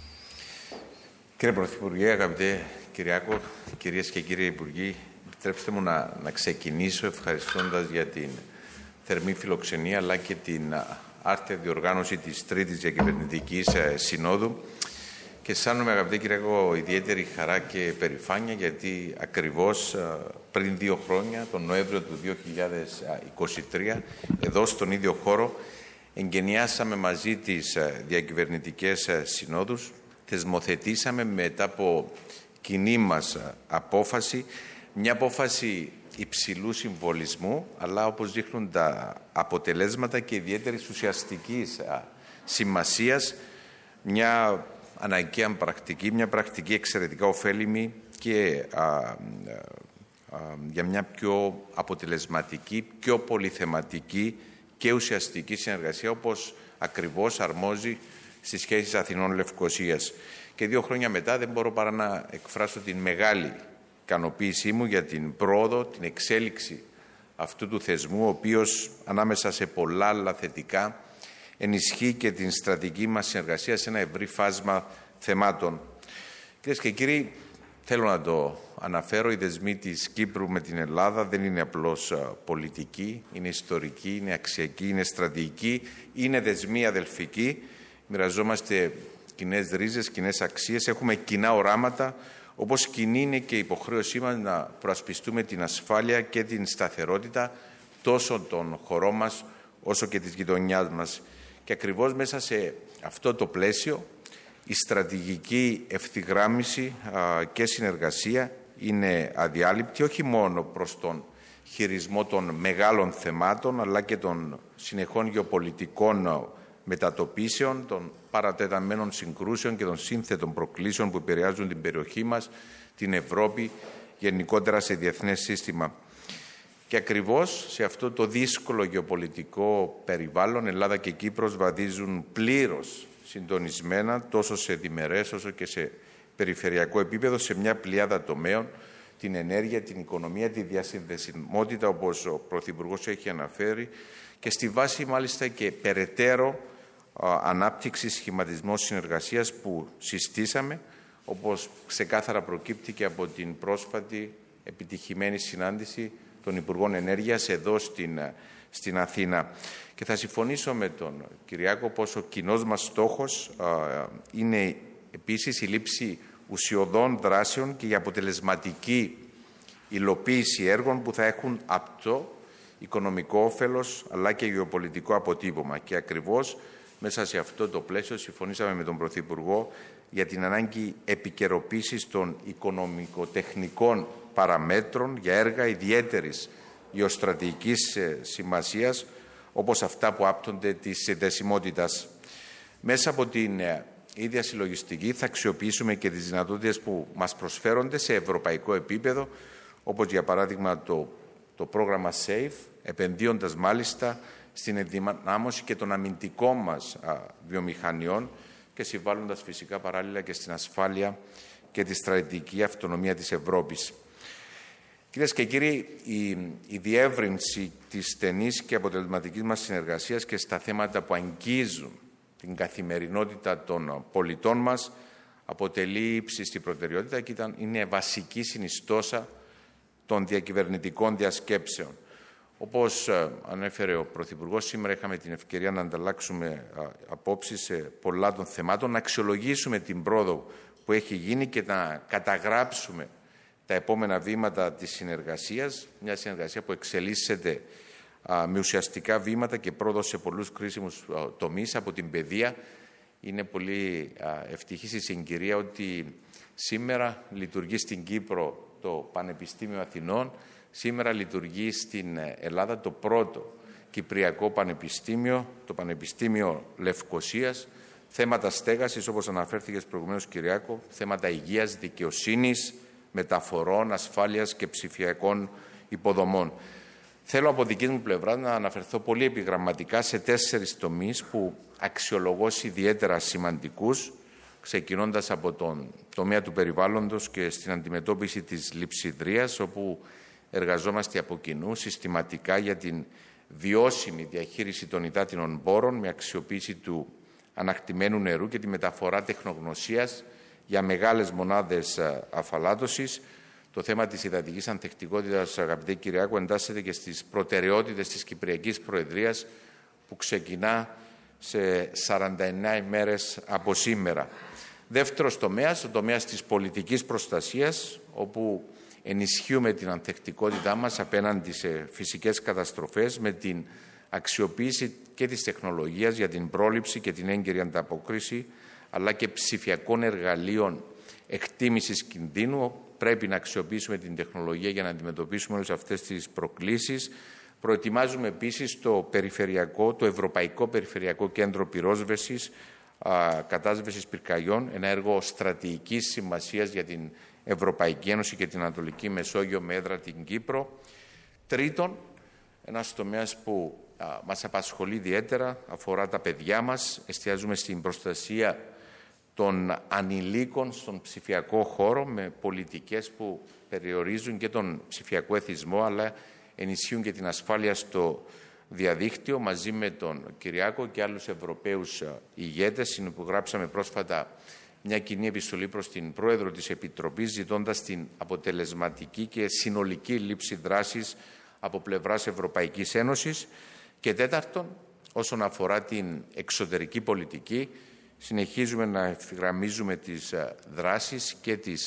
Κύριε Πρωθυπουργέ, αγαπητέ Κυριάκο, κυρίες και κύριοι υπουργοί, επιτρέψτε μου να, να ξεκινήσω ευχαριστώντας για την θερμή φιλοξενία αλλά και την άρτια διοργάνωση της Τρίτης Διακυβερνητικής ε, Συνόδου. Και αισθάνομαι, αγαπητέ Κυριάκο, ιδιαίτερη χαρά και περηφάνεια, γιατί ακριβώς πριν δύο χρόνια, τον Νοέμβριο του δύο χιλιάδες είκοσι τρία, εδώ στον ίδιο χώρο, εγκαινιάσαμε μαζί τις διακυβερνητικές συνόδους, θεσμοθετήσαμε μετά από κοινή μας απόφαση, μια απόφαση υψηλού συμβολισμού, αλλά όπως δείχνουν τα αποτελέσματα και ιδιαίτερης ουσιαστικής σημασίας, μια αναγκαία πρακτική, μια πρακτική εξαιρετικά ωφέλιμη και α, α, α, για μια πιο αποτελεσματική, πιο πολυθεματική και ουσιαστική συνεργασία, όπως ακριβώς αρμόζει στις σχέσεις Αθηνών-Λευκωσίας. Και δύο χρόνια μετά δεν μπορώ παρά να εκφράσω την μεγάλη ικανοποίησή μου για την πρόοδο, την εξέλιξη αυτού του θεσμού, ο οποίος ανάμεσα σε πολλά άλλα θετικά ενισχύει και την στρατηγική μας συνεργασία σε ένα ευρύ φάσμα θεμάτων. Κυρίες και κύριοι, θέλω να το αναφέρω, οι δεσμοί της Κύπρου με την Ελλάδα δεν είναι απλώς πολιτικοί, είναι ιστορικοί, είναι αξιακοί, είναι στρατηγικοί, είναι δεσμοί αδελφικοί. Μοιραζόμαστε κοινές ρίζες, κοινές αξίες, έχουμε κοινά οράματα, Όπως κοινή είναι και η υποχρέωσή μας να προασπιστούμε την ασφάλεια και την σταθερότητα τόσο των χωρών μας όσο και της γειτονιάς μας. Και ακριβώς μέσα σε αυτό το πλαίσιο η στρατηγική ευθυγράμμιση α, και συνεργασία είναι αδιάλειπτη, όχι μόνο προς τον χειρισμό των μεγάλων θεμάτων, αλλά και των συνεχών γεωπολιτικών μετατοπίσεων, των παρατεταμένων συγκρούσεων και των σύνθετων προκλήσεων που επηρεάζουν την περιοχή μας, την Ευρώπη, γενικότερα σε διεθνές σύστημα. Και ακριβώς σε αυτό το δύσκολο γεωπολιτικό περιβάλλον, Ελλάδα και Κύπρος βαδίζουν πλήρως συντονισμένα, τόσο σε διμερές όσο και σε περιφερειακό επίπεδο, σε μια πλειάδα τομέων, την ενέργεια, την οικονομία, τη διασυνδεσιμότητα, όπως ο Πρωθυπουργός έχει αναφέρει, και στη βάση μάλιστα και περαιτέρω ανάπτυξη σχηματισμών συνεργασίας που συστήσαμε, όπως ξεκάθαρα προκύπτει και από την πρόσφατη επιτυχημένη συνάντηση των Υπουργών Ενέργειας εδώ στην, στην Αθήνα. Και θα συμφωνήσω με τον Κυριάκο πως ο κοινός μας στόχος α, είναι επίσης η λήψη ουσιωδών δράσεων και η αποτελεσματική υλοποίηση έργων που θα έχουν απτό οικονομικό όφελος αλλά και γεωπολιτικό αποτύπωμα. Και ακριβώς μέσα σε αυτό το πλαίσιο συμφωνήσαμε με τον Πρωθυπουργό για την ανάγκη επικαιροποίησης των οικονομικοτεχνικών παραμέτρων για έργα ιδιαίτερης γεωστρατηγικής σημασίας, όπως αυτά που άπτονται της συνδεσιμότητας. Μέσα από την ίδια συλλογιστική θα αξιοποιήσουμε και τις δυνατότητες που μας προσφέρονται σε ευρωπαϊκό επίπεδο, όπως για παράδειγμα το, το πρόγραμμα SAFE, επενδύοντας μάλιστα στην ενδυνάμωση και των αμυντικών μας α, βιομηχανιών και συμβάλλοντας φυσικά παράλληλα και στην ασφάλεια και τη στρατηγική αυτονομία της Ευρώπης. Κυρίες και κύριοι, η, η διεύρυνση της στενής και αποτελεσματικής μας συνεργασίας και στα θέματα που αγγίζουν την καθημερινότητα των πολιτών μας αποτελεί ύψιστη προτεραιότητα και ήταν, είναι βασική συνιστόσα των διακυβερνητικών διασκέψεων. Όπως ανέφερε ο Πρωθυπουργός, σήμερα είχαμε την ευκαιρία να ανταλλάξουμε απόψεις σε πολλά των θεμάτων, να αξιολογήσουμε την πρόοδο που έχει γίνει και να καταγράψουμε τα επόμενα βήματα της συνεργασίας, μια συνεργασία που εξελίσσεται α, με ουσιαστικά βήματα και πρόοδο σε πολλούς κρίσιμους α, τομείς, από την παιδεία. Είναι πολύ α, ευτυχής η συγκυρία ότι σήμερα λειτουργεί στην Κύπρο το Πανεπιστήμιο Αθηνών, σήμερα λειτουργεί στην Ελλάδα το πρώτο Κυπριακό Πανεπιστήμιο, το Πανεπιστήμιο Λευκωσίας, θέματα στέγασης, όπως αναφέρθηκε προηγουμένως Κυριάκο, θέματα υγείας, δικαιοσύνης, μεταφορών, ασφάλειας και ψηφιακών υποδομών. Θέλω από δική μου πλευρά να αναφερθώ πολύ επιγραμματικά σε τέσσερις τομείς που αξιολογώ ιδιαίτερα σημαντικούς, ξεκινώντας από τον τομέα του περιβάλλοντος και στην αντιμετώπιση της λειψιδρίας, όπου εργαζόμαστε από κοινού συστηματικά για την βιώσιμη διαχείριση των υδάτινων πόρων με αξιοποίηση του ανακτημένου νερού και τη μεταφορά τεχνογνωσίας για μεγάλες μονάδες αφαλάτωσης. Το θέμα της υδατικής ανθεκτικότητας, αγαπητέ Κυριάκο, εντάσσεται και στις προτεραιότητες της Κυπριακής Προεδρίας που ξεκινά σε σαράντα εννέα ημέρες από σήμερα. Δεύτερος τομέας, ο τομέας της πολιτικής προστασίας, όπου ενισχύουμε την ανθεκτικότητά μας απέναντι σε φυσικές καταστροφές με την αξιοποίηση και της τεχνολογίας για την πρόληψη και την έγκαιρη ανταπόκριση, αλλά και ψηφιακών εργαλείων εκτίμησης κινδύνου. Πρέπει να αξιοποιήσουμε την τεχνολογία για να αντιμετωπίσουμε όλες αυτές τις προκλήσεις. Προετοιμάζουμε επίσης το, περιφερειακό, το Ευρωπαϊκό Περιφερειακό Κέντρο Πυρόσβεσης, α, κατάσβεσης πυρκαγιών, ένα έργο στρατηγικής σημασίας για την Ευρωπαϊκή Ένωση και την Ανατολική Μεσόγειο με έδρα την Κύπρο. Τρίτον, ένας τομέας που α, μας απασχολεί ιδιαίτερα, αφορά τα παιδιά μας. Εστιάζουμε στην προστασία των ανηλίκων στον ψηφιακό χώρο με πολιτικές που περιορίζουν και τον ψηφιακό εθισμό, αλλά ενισχύουν και την ασφάλεια στο διαδίκτυο. Μαζί με τον Κυριάκο και άλλους Ευρωπαίους ηγέτες συνυπογράψαμε πρόσφατα μια κοινή επιστολή προς την Πρόεδρο της Επιτροπής, ζητώντας την αποτελεσματική και συνολική λήψη δράσης από πλευράς Ευρωπαϊκής Ένωσης. Και τέταρτον, όσον αφορά την εξωτερική πολιτική, συνεχίζουμε να ευθυγραμμίζουμε τις δράσεις και τις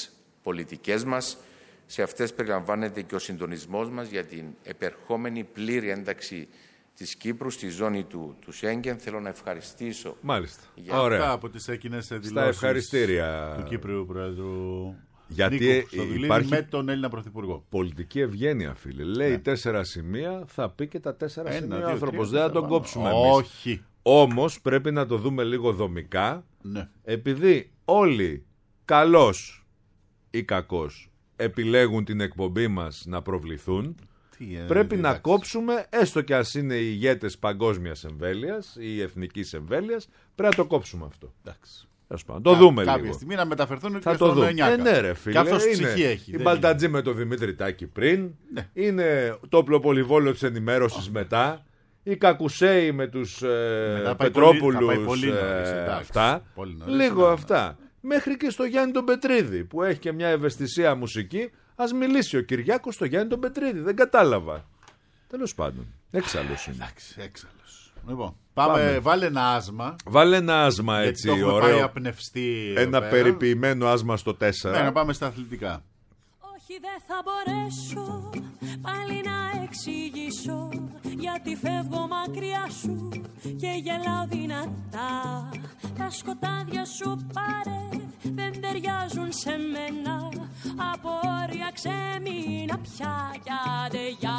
πολιτικές μας. Σε αυτές περιλαμβάνεται και ο συντονισμός μας για την επερχόμενη πλήρη ένταξη της Κύπρου στη ζώνη του, του Σέγγεν. Θέλω να ευχαριστήσω. Μάλιστα. Για Ωραία. Αυτά από τις έκοινες δηλώσεις στα ευχαριστήρια του Κύπριου Πρόεδρου γιατί Νίκο Χρυστοδουλίδη υπάρχει με τον Έλληνα Πρωθυπουργό. Πολιτική ευγένεια, φίλε. Λέει Ναι. τέσσερα σημεία, θα πει και τα τέσσερα Ένα, σημεία ο δύο, άνθρωπος. τρία, Δεν θα τον τέσσερα, κόψουμε πάνω. εμείς. Όχι. Όμως πρέπει να το δούμε λίγο δομικά. Ναι. Επειδή όλοι, καλός ή κακός, επιλέγουν την εκπομπή μας να προβληθούν, Τι, ε, πρέπει να εντάξει. κόψουμε, έστω και ας είναι οι ηγέτες παγκόσμιας εμβέλειας ή εθνικής εμβέλειας, πρέπει να το κόψουμε αυτό. Εντάξει. Ας πάμε, το δούμε Κάποια λίγο. στιγμή να μεταφερθούν Θα και το στον δούμε. Ενιάκα. Ε, ναι, ρε, φίλε. Και αυτός είναι ψυχή έχει. η δεν Μπαλτατζή με τον Δημήτρη Τάκη πριν. Ναι. Είναι το οπλοπολιβόλιο της ενημέρωσης μετά. Οι Κακουσέοι με τους ε, Μετά πάει Πετρόπουλους. πολύ- θα πάει πολύ νωρίς, ε, εντάξει. αυτά. Πολύ νωρίς, Λίγο ναι, αυτά. Μέχρι και στο Γιάννη τον Πετρίδη που έχει και μια ευαισθησία μουσική. Ας μιλήσει ο Κυριάκος στο Γιάννη τον Πετρίδη. Δεν κατάλαβα. Τέλος πάντων. Έξαλλος είναι. Εντάξει, έξαλλος. Λοιπόν, πάμε, Πάμε. βάλε ένα άσμα. Βάλε ένα άσμα Γιατί έτσι το έχουμε ωραίο. πάει απνευστεί εδώ Ένα πέρα. περιποιημένο άσμα στο τέσσερα. Ναι, να πάμε στα αθλητικά. Όχι δεν θα μπορέσω πάλι να εξηγήσω γιατί φεύγω μακριά σου και γελάω δυνατά. Τα σκοτάδια σου πάρε δεν ταιριάζουν σε μένα. Απόρρια ξέμεινα πια κι άντε γεια.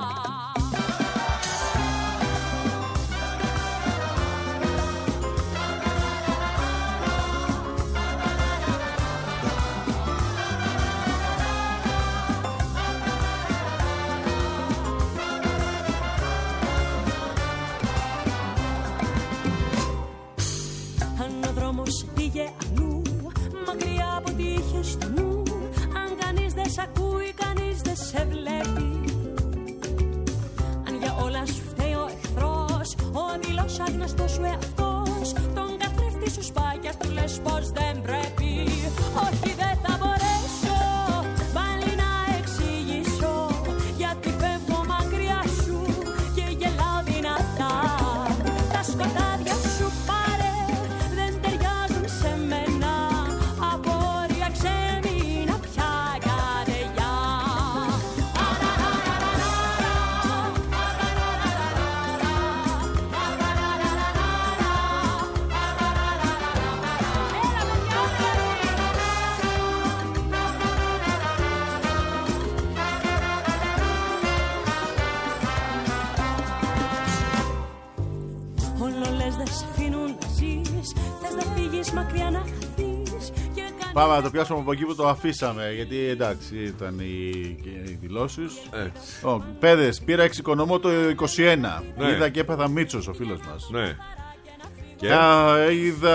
Αν ο δρόμος πήγε αλλού, μακριά από τι είχες στο νου, αν κανείς δεν σ' ακούει, κανείς δεν σε βλέπει. Αν για όλα σου φταίει ο εχθρός, ο δηλώς άγνωστος σου εαυτός, τον καθρέφτη σου σπάγια του λες πως δεν πρέπει. Όχι δεν θα μπορέσω πάλι να εξηγήσω γιατί φεύγω μακριά σου και γελάω δυνατά. Τα σκοτάδια σου πάρε δεν ταιριάζουν σε μένα. Απόρρια ξέμεινα πια καρδιά. Όλο λες δεν σε αφήνουν να ζεις, θες να φύγεις μακριά να χαθείς και κανείς... Πάμε να το πιάσουμε από εκεί που το αφήσαμε. Γιατί εντάξει ήταν οι, οι δηλώσεις. Έτσι. Oh, παιδες, πήρα εξοικονομώ το είκοσι ένα. Ναι. Είδα και έπαθα Μίτσος ο φίλος μας. Ναι. Και... Α, είδα,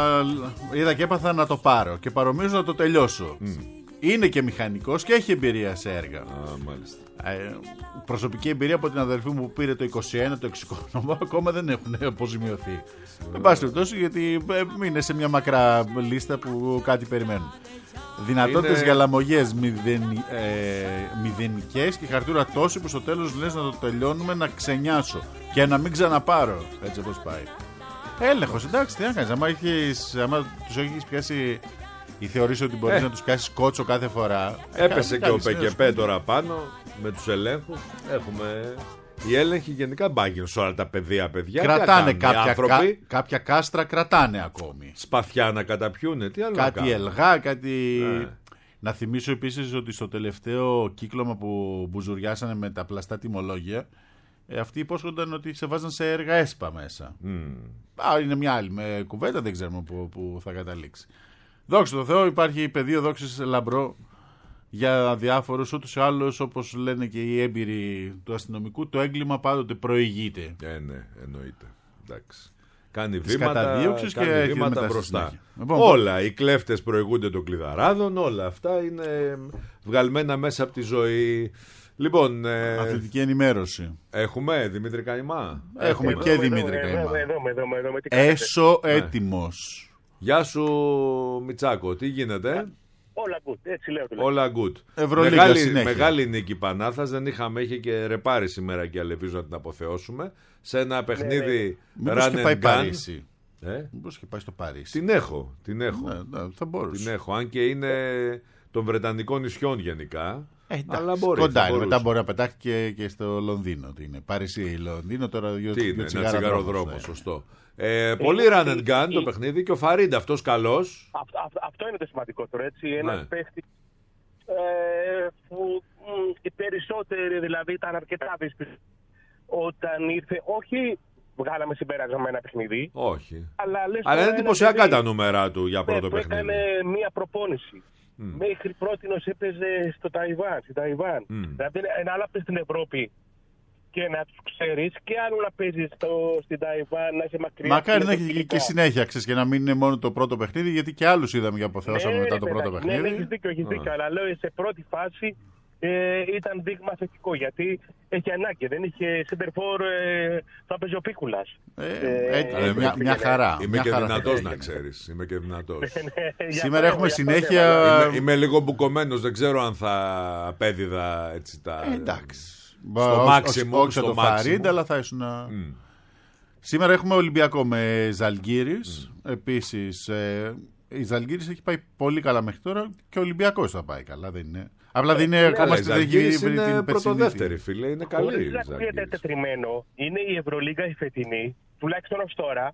είδα και έπαθα να το πάρω και παρομίζω να το τελειώσω. Mm. Είναι και μηχανικός και έχει εμπειρία σε έργα. Α, μάλιστα. Ε, προσωπική εμπειρία από την αδερφή μου που πήρε το είκοσι ένα, το εξοικονομώ, ακόμα δεν έχουν αποζημιωθεί. Εν πάση περιπτώσει, γιατί ε, είναι σε μια μακρά λίστα που κάτι περιμένουν. Δυνατότητες Είναι- για λαμογές μηδεν, ε, μηδενικές και χαρτούρα τόση που στο τέλος λες να το τελειώνουμε να ξενιάσω και να μην ξαναπάρω. Έτσι όπως πάει. Έλεγχος, εντάξει, τι να κάνεις. Άμα, έχεις, άμα τους έχεις πιάσει ή θεωρείς ότι μπορείς Ε. να τους πιάσεις κότσο κάθε φορά. Έπεσε ε, και ο κάνεις, Πεκεπέ ε, τώρα πάνω με τους ελέγχους. Έχουμε. Οι έλεγχοι γενικά μπάγουν σε όλα τα παιδεία, παιδιά. Τι να Κρατάνε κάνουν, οι κάποια, άνθρωποι. κα- κάποια κάστρα, κρατάνε ακόμη. Σπαθιά να καταπιούνε. Τι άλλο να Κάτι κάνουν. ελγά, κάτι. Ναι. Να θυμίσω επίσης ότι στο τελευταίο κύκλωμα που μπουζουριάσανε με τα πλαστά τιμολόγια, ε, αυτοί υπόσχονταν ότι σε βάζαν σε έργα ΕΣΠΑ μέσα. Mm. Α, είναι μια άλλη με κουβέντα, δεν ξέρουμε που, που θα καταλήξει. Δόξα τω Θεώ, υπάρχει πεδίο δόξης λαμπρό για διάφορους, ούτως ή άλλως, όπως λένε και οι έμπειροι του αστυνομικού, το έγκλημα πάντοτε προηγείται. Ε, ναι, εννοείται. Εντάξει. Κάνει Της βήματα, καταδίωξης κάνει και- και βήματα μετά στη μπροστά. συνέχεια. Λοιπόν, όλα. Οι κλέφτες προηγούνται των κλειδαράδων. Όλα αυτά είναι βγαλμένα μέσα από τη ζωή. Λοιπόν, ε, Αθλητική ενημέρωση. έχουμε Δημήτρη Καϊμά. Έχουμε και Δημήτρη Καϊμά. Εδώ, εδώ, εδώ, εδώ, με τι κάνετε. Έσω έτοιμος. Γεια σου Μιτσάκο, τι γίνεται? Όλα good, έτσι λέω τουλάχιστον. Όλα good. Ευρωλίγα μεγάλη, συνέχεια. μεγάλη νίκη Πανάθας. Δεν είχαμε, είχε και ρεπάρει σήμερα και ελπίζω να την αποθεώσουμε. Σε ένα παιχνίδι Μήπως run και and πάει gun. Παρίσι. Ε? Μήπως και πάει στο Παρίσι. Την έχω, την έχω. Ναι, ναι, θα μπορούσε. Την έχω. Αν και είναι των Βρετανικών νησιών γενικά. Ε, αλλά μπορεί. Κοντά είναι. Μετά μπορεί να πετάξει και, και στο Λονδίνο. Τι είναι. Παρισί ή Λονδίνο τώρα. Δύο, τι είναι, ένα τσιγαροδρόμο. Σωστό. Ε, πολύ run and gun το παιχνίδι και ο Φαρίντα αυτός καλός. Αυτό, αυτό, αυτό είναι το σημαντικότερο. Έτσι. Ένας ναι. παίχτης ε, που μ, οι περισσότεροι δηλαδή ήταν αρκετά δύσκολοι όταν ήρθε. Όχι βγάλαμε συμπέρασμα με ένα παιχνίδι. Όχι. Αλλά, λες, αλλά είναι εντυπωσιακά παιδί, τα νούμερα του για πρώτο ναι, παιχνίδι. Έκανε μία προπόνηση. Mm. Μέχρι πρότινος έπαιζε στο Ταϊβάν. Στη Ταϊβάν. Mm. Δηλαδή ένα άλλο παίζει στην Ευρώπη και να τους ξέρεις και άλλο να παίζεις στην Ταϊβάν, να είσαι μακριά. Μακάρι να έχει και συνέχεια, ξέρεις, και να μην είναι μόνο το πρώτο παιχνίδι, γιατί και άλλους είδαμε και αποθεώσαμε ναι, μετά το πρώτο παιχνίδι. Ναι, έχεις δίκιο, έχεις δίκιο. Αλλά λέω σε πρώτη φάση ε, ήταν δείγμα θετικό, γιατί έχει ανάγκη. Δεν είχε σεντερφόρ, ε, θα παίζει ο Πίκουλας. Ε, ε, ε, ε, μια, μια χαρά. Είμαι μια και χαρά. δυνατός να ξέρεις. Είμαι και δυνατός. Σήμερα έχουμε συνέχεια... Είμαι, είμαι λίγο μπουκωμένος, δεν ξέρω αν θα απέδιδα έτσι τα... Ε, εντάξει. Στο μάξιμο, όχι στο το Φαρίντα, αλλά θα ήσουν. Mm. Σήμερα έχουμε Ολυμπιακό με Ζαλγκίρις. Mm. Επίσης, ε, η Ζαλγκίρις έχει πάει πολύ καλά μέχρι τώρα και ο Ολυμπιακός θα πάει καλά. Δεν είναι. Απλά δεν είναι ε, ακόμα στη Ζαλγκίρις. Είναι πρωτοδεύτερη, φίλε. Είναι καλή. Δεν ακούγεται τετριμένο. Είναι η Ευρωλίγα η φετινή, τουλάχιστον ως τώρα.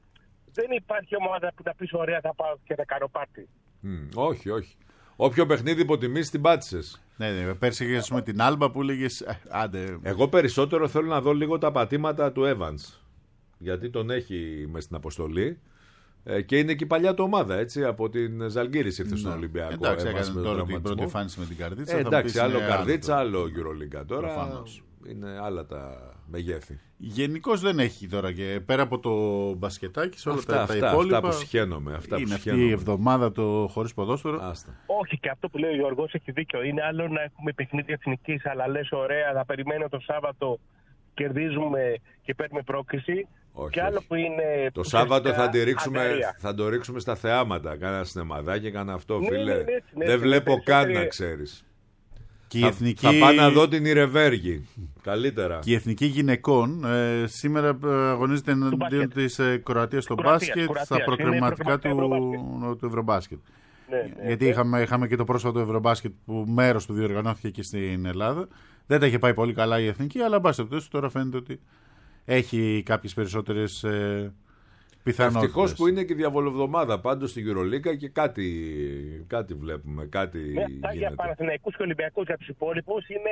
Δεν υπάρχει ομάδα που θα πει ωραία, θα πάω και θα κάνω πάρτι. Mm. Όχι, όχι. Όποιο παιχνίδι υποτιμήσει την πάτησες. Ναι, ναι, πέρσι είχες με την Άλμπα που έλεγες άντε. Εγώ περισσότερο θέλω να δω λίγο τα πατήματα του Evans. Γιατί τον έχει μες στην αποστολή. Ε, και είναι και η παλιά του ομάδα, έτσι. Από την Ζαλγκίρις ήρθε ναι. στον Ολυμπιακό. Εντάξει, έκανε τώρα την πρώτη εμφάνιση με την Καρδίτσα. Ε, εντάξει, άλλο Καρδίτσα, άλλο, άλλο EuroLeague. Τώρα προφανώς. Είναι άλλα τα μεγέθη. Γενικώς δεν έχει τώρα και πέρα από το μπασκετάκι σε όλα αυτά, τα, αυτά, τα υπόλοιπα. Αυτά που συχαίνομαι. Αυτά είναι που αυτή η εβδομάδα το χωρίς ποδόσφαιρο. Άστα. Όχι, και αυτό που λέει ο Γιώργος έχει δίκιο. Είναι άλλο να έχουμε παιχνίδια εθνικής, αλλά λες ωραία, θα περιμένω το Σάββατο, κερδίζουμε και παίρνουμε πρόκριση. Όχι, και άλλο όχι. που είναι. Το Σάββατο θα, ρίξουμε, θα το ρίξουμε στα θεάματα. Κάνα σινεμαδάκι, κάνα αυτό, ναι, φίλε. Ναι, ναι, ναι, δεν ναι, βλέπω ναι, καν ναι. να ξέρεις. Και θα, εθνική... θα πάω να δω την Ιρεβέργη. Καλύτερα. Και η Εθνική Γυναικών ε, σήμερα αγωνίζεται εναντίον της ε, Κροατίας στο μπάσκετ στα προκριματικά του, του Ευρωμπάσκετ. Ναι, ναι, γιατί ναι. Είχαμε, είχαμε και το πρόσφατο Ευρωμπάσκετ που μέρος του διοργανώθηκε και στην Ελλάδα. Δεν τα είχε πάει πολύ καλά η Εθνική, αλλά μπάσκετ τώρα φαίνεται ότι έχει κάποιες περισσότερες ε, πιθανότητες. Ευτυχώς που είναι και διαβολοβδομάδα πάντως στην EuroLeague και κάτι, κάτι βλέπουμε. Κάτι ναι, αυτά για Παναθηναϊκούς και Ολυμπιακούς, για τους υπόλοιπους είναι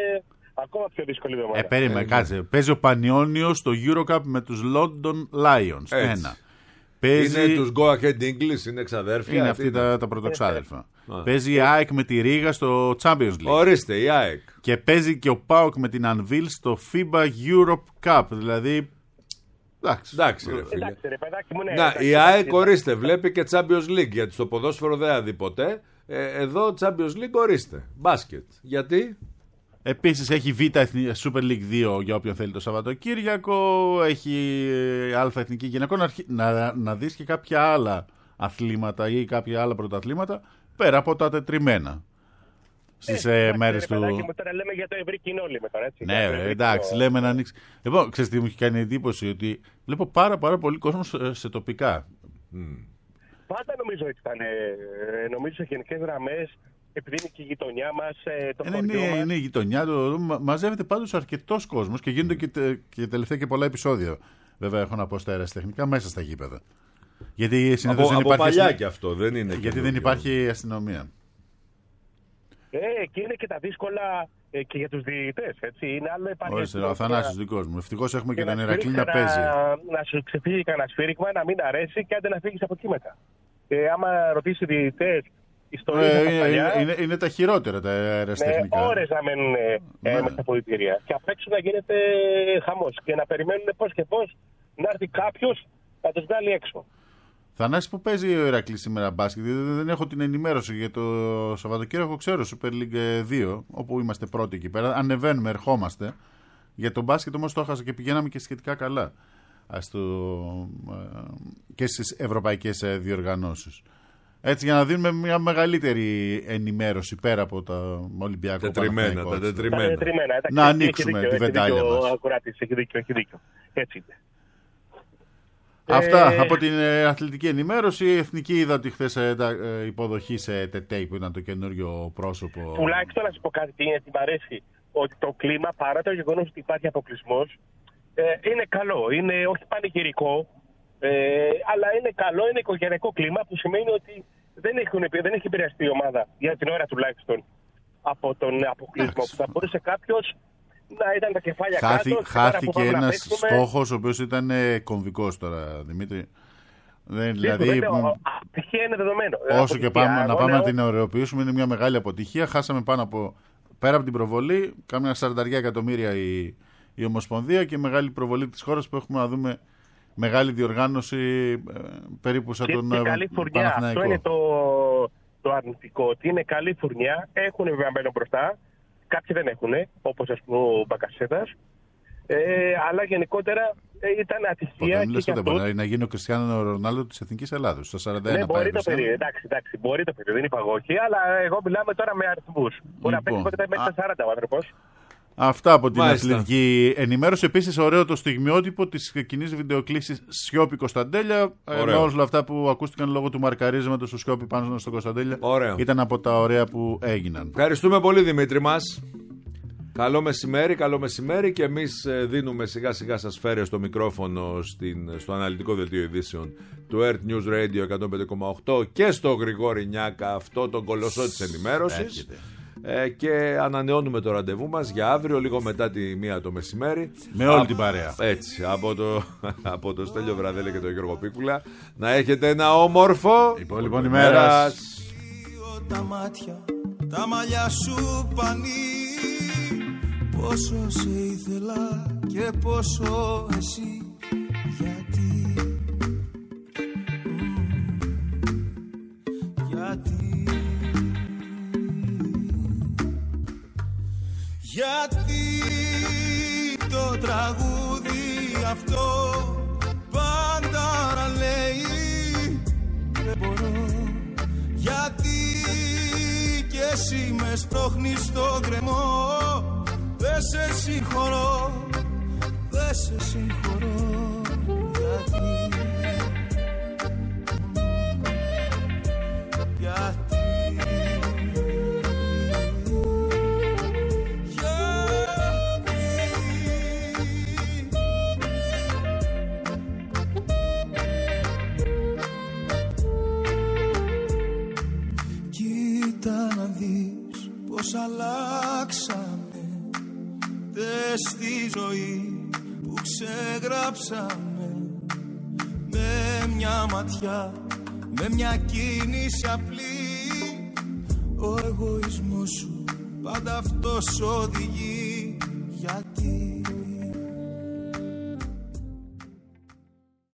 ακόμα πιο δύσκολη εβδομάδα. Ε, περίμενε, ε, κάτσε. Ναι. Παίζει ο Πανιόνιος στο EuroCup με τους London Lions. Έτσι. Ένα. Παίζει... Είναι τους Go Ahead English, είναι εξαδέρφια. Είναι αυτοί τα, τα πρωτοξάδερφα. Yeah. Παίζει η ΑΕΚ με τη Ρίγα στο Champions League. Ορίστε, η ΑΕΚ. Και παίζει και ο ΠΑΟΚ με την Anvil στο φίμπα Europe Cup. Δηλαδή. Εντάξει, εντάξει ρε φίλε. Εντάξει, ρε, παιδάκι μου, ναι, να, εντάξει, η ΑΕΚ, εντάξει, ορίστε, βλέπει και Champions League. Γιατί στο ποδόσφαιρο δεν θα δει ποτέ. Ε, εδώ Champions League, ορίστε. Μπάσκετ. Γιατί. Επίσης έχει Β Super League δύο για όποιον θέλει το Σαββατοκύριακο. Έχει Α Εθνική Γυναικών. Να, να, να δεις και κάποια άλλα αθλήματα ή κάποια άλλα πρωταθλήματα πέρα από τα τετριμένα. Στις ε, μέρες του. Παιδάκι μου, τώρα λέμε για το ευρύ κοινό, λέμε τώρα, έτσι. Ναι, ρε, εντάξει, κοινό. Λέμε να ανοίξει. Λοιπόν, ξέρεις τι μου έχει κάνει εντύπωση, ότι βλέπω πάρα, πάρα πολύ κόσμο σε, σε τοπικά. Mm. Πάντα νομίζω ότι ήταν. Ε, νομίζω σε γενικές γραμμές. Επειδή είναι και η γειτονιά μας, το ε, χωριό είναι, μας. Είναι η γειτονιά, το, μαζεύεται πάντως αρκετός κόσμος και γίνονται και, τε, και τελευταία και πολλά επεισόδια. Βέβαια, έχω να πω στα αεραστεχνικά μέσα στα γήπεδα. Γιατί συνήθως δεν από υπάρχει. Παλιά αστυ... και αυτό, δεν είναι. Γιατί δεν υπάρχει αστυνομία. Ε, και είναι και τα δύσκολα ε, και για τους διαιτητές. Είναι άλλο υπάρχει. Όχι, ο Θανάσης δικός μου. Ευτυχώς έχουμε και, και τον Ηρακλή να να παίζει. Να σου ξεφύγει κανένα σφύριγμα, να μην αρέσει και άντε να φύγεις από εκεί μετά. Ε, άμα ρωτήσει διαιτητές. Ε, είναι, είναι, είναι τα χειρότερα τα αεραστεχνικά. Ναι, ώρες να μένουν ε, ναι. μέσα στα πολιτήρια. Και απ' έξω να γίνεται χαμός. Και να περιμένουν πώς και πώς να έρθει κάποιος να τους βγάλει έξω. Θανάση, που παίζει ο Ηρακλής σήμερα μπάσκετ? Δεν έχω την ενημέρωση για το Σαββατοκύριακο. Ξέρω Super League δύο, όπου είμαστε πρώτοι εκεί πέρα. Ανεβαίνουμε, ερχόμαστε. Για το μπάσκετ όμως το έχασα και πηγαίναμε και σχετικά καλά. Ας το, και στις ευρωπαϊκές διοργανώσεις. Έτσι, για να δίνουμε μια μεγαλύτερη ενημέρωση πέρα από τα Ολυμπιακά. Τετριμένα, τα τετριμένα. Να ανοίξουμε τη βεντάλια μας. Ο Ακουράτης έχει δίκιο, έχει δίκιο. Έτσι είναι. Αυτά Ε, από την ε, αθλητική ενημέρωση. Η Εθνική είδα ότι χθες ε, ε, υποδοχή σε Τετέι που ήταν το καινούριο πρόσωπο. Τουλάχιστον να σου πω κάτι τι είναι, τι μ' αρέσει. Ότι το κλίμα, παρά το γεγονός ότι υπάρχει αποκλεισμός, ε, είναι καλό. Είναι όχι πανηγυρικό, ε, αλλά είναι καλό, είναι οικογενειακό κλίμα που σημαίνει ότι δεν, έχουν, δεν έχει επηρεαστεί η ομάδα για την ώρα τουλάχιστον από τον αποκλεισμό. Που θα μπορούσε κάποιος να ήταν τα κεφάλια Χάθη, κάτω. χάθηκε ένας στόχος ο οποίος ήταν ε, κομβικός τώρα, Δημήτρη. Δεν, δηλαδή, η αποτυχία είναι δεδομένο. Όσο και πάμε, να πάμε λέω... να την ωρεοποιήσουμε, είναι μια μεγάλη αποτυχία. Χάσαμε πάνω από, πέρα από την προβολή, κάμια σαράντα εκατομμύρια η, η Ομοσπονδία και μεγάλη προβολή της χώρας που έχουμε να δούμε μεγάλη διοργάνωση ε, περίπου σαν τον Παναθηναϊκό. Αυτό είναι το, το αρνητικό, ότι είναι καλή φουρνιά, έχουν βέβαια μπαίνουν μπροστά, κάποιοι δεν έχουν, όπως ας πούμε ο Μπακασέτας, ε, αλλά γενικότερα ε, ήταν ατυχία. Δεν λες ότι μπορεί να γίνει ο Κριστιάνο Ρονάλντο της Εθνικής Ελλάδος, στα σαράντα ένα. Ναι, μπορεί το παιδί, εντάξει, εντάξει, μπορεί το παιδί, δεν είπα εγώ όχι, αλλά εγώ μιλάμε τώρα με αριθμούς. Μπορεί να παίξει ποτέ μέσα στα σαράντα ο άνθρωπος. Αυτά από την Μάλιστα. αθλητική ενημέρωση. Επίσης, ωραίο το στιγμιότυπο της κοινής βιντεοκλήσης Σιώπη Κωνσταντέλια. Ενώ όλα αυτά που ακούστηκαν λόγω του μαρκαρίσματος του Σιώπη πάνω στον Κωνσταντέλια ωραίο. Ήταν από τα ωραία που έγιναν. Ευχαριστούμε πολύ, Δημήτρη μας. Καλό μεσημέρι, καλό μεσημέρι και εμείς δίνουμε σιγά σιγά σας φέρε στο μικρόφωνο στην, στο αναλυτικό δελτίο ειδήσεων του Earth News Radio εκατόν πέντε κόμμα οκτώ και στο Γρηγόρη Νιάκα, αυτό τον κολοσσό της ενημέρωσης. Ε, και ανανεώνουμε το ραντεβού μας για αύριο λίγο μετά τη μία το μεσημέρι με όλη Α, την παρέα έτσι, από το, από το Στέλιο Βραδέλη και τον Γιώργο Πίκουλα. Να έχετε ένα όμορφο υπόλοιπον ημέρας. Τα μάτια, τα μαλλιά σου πανί, πόσο σε ήθελα και πόσο εσύ, γιατί γιατί γιατί το τραγούδι αυτό πάντα λέει δεν μπορώ, γιατί και εσύ με σπρώχνεις στο γκρεμό, δεν σε συγχωρώ, δεν σε συγχωρώ, γιατί γιατί αλλάξαμε, δες τη ζωή που ξεγράψαμε, με μια ματιά, με μια κίνηση απλή, ο εγωισμός σου πάντα αυτός οδηγεί.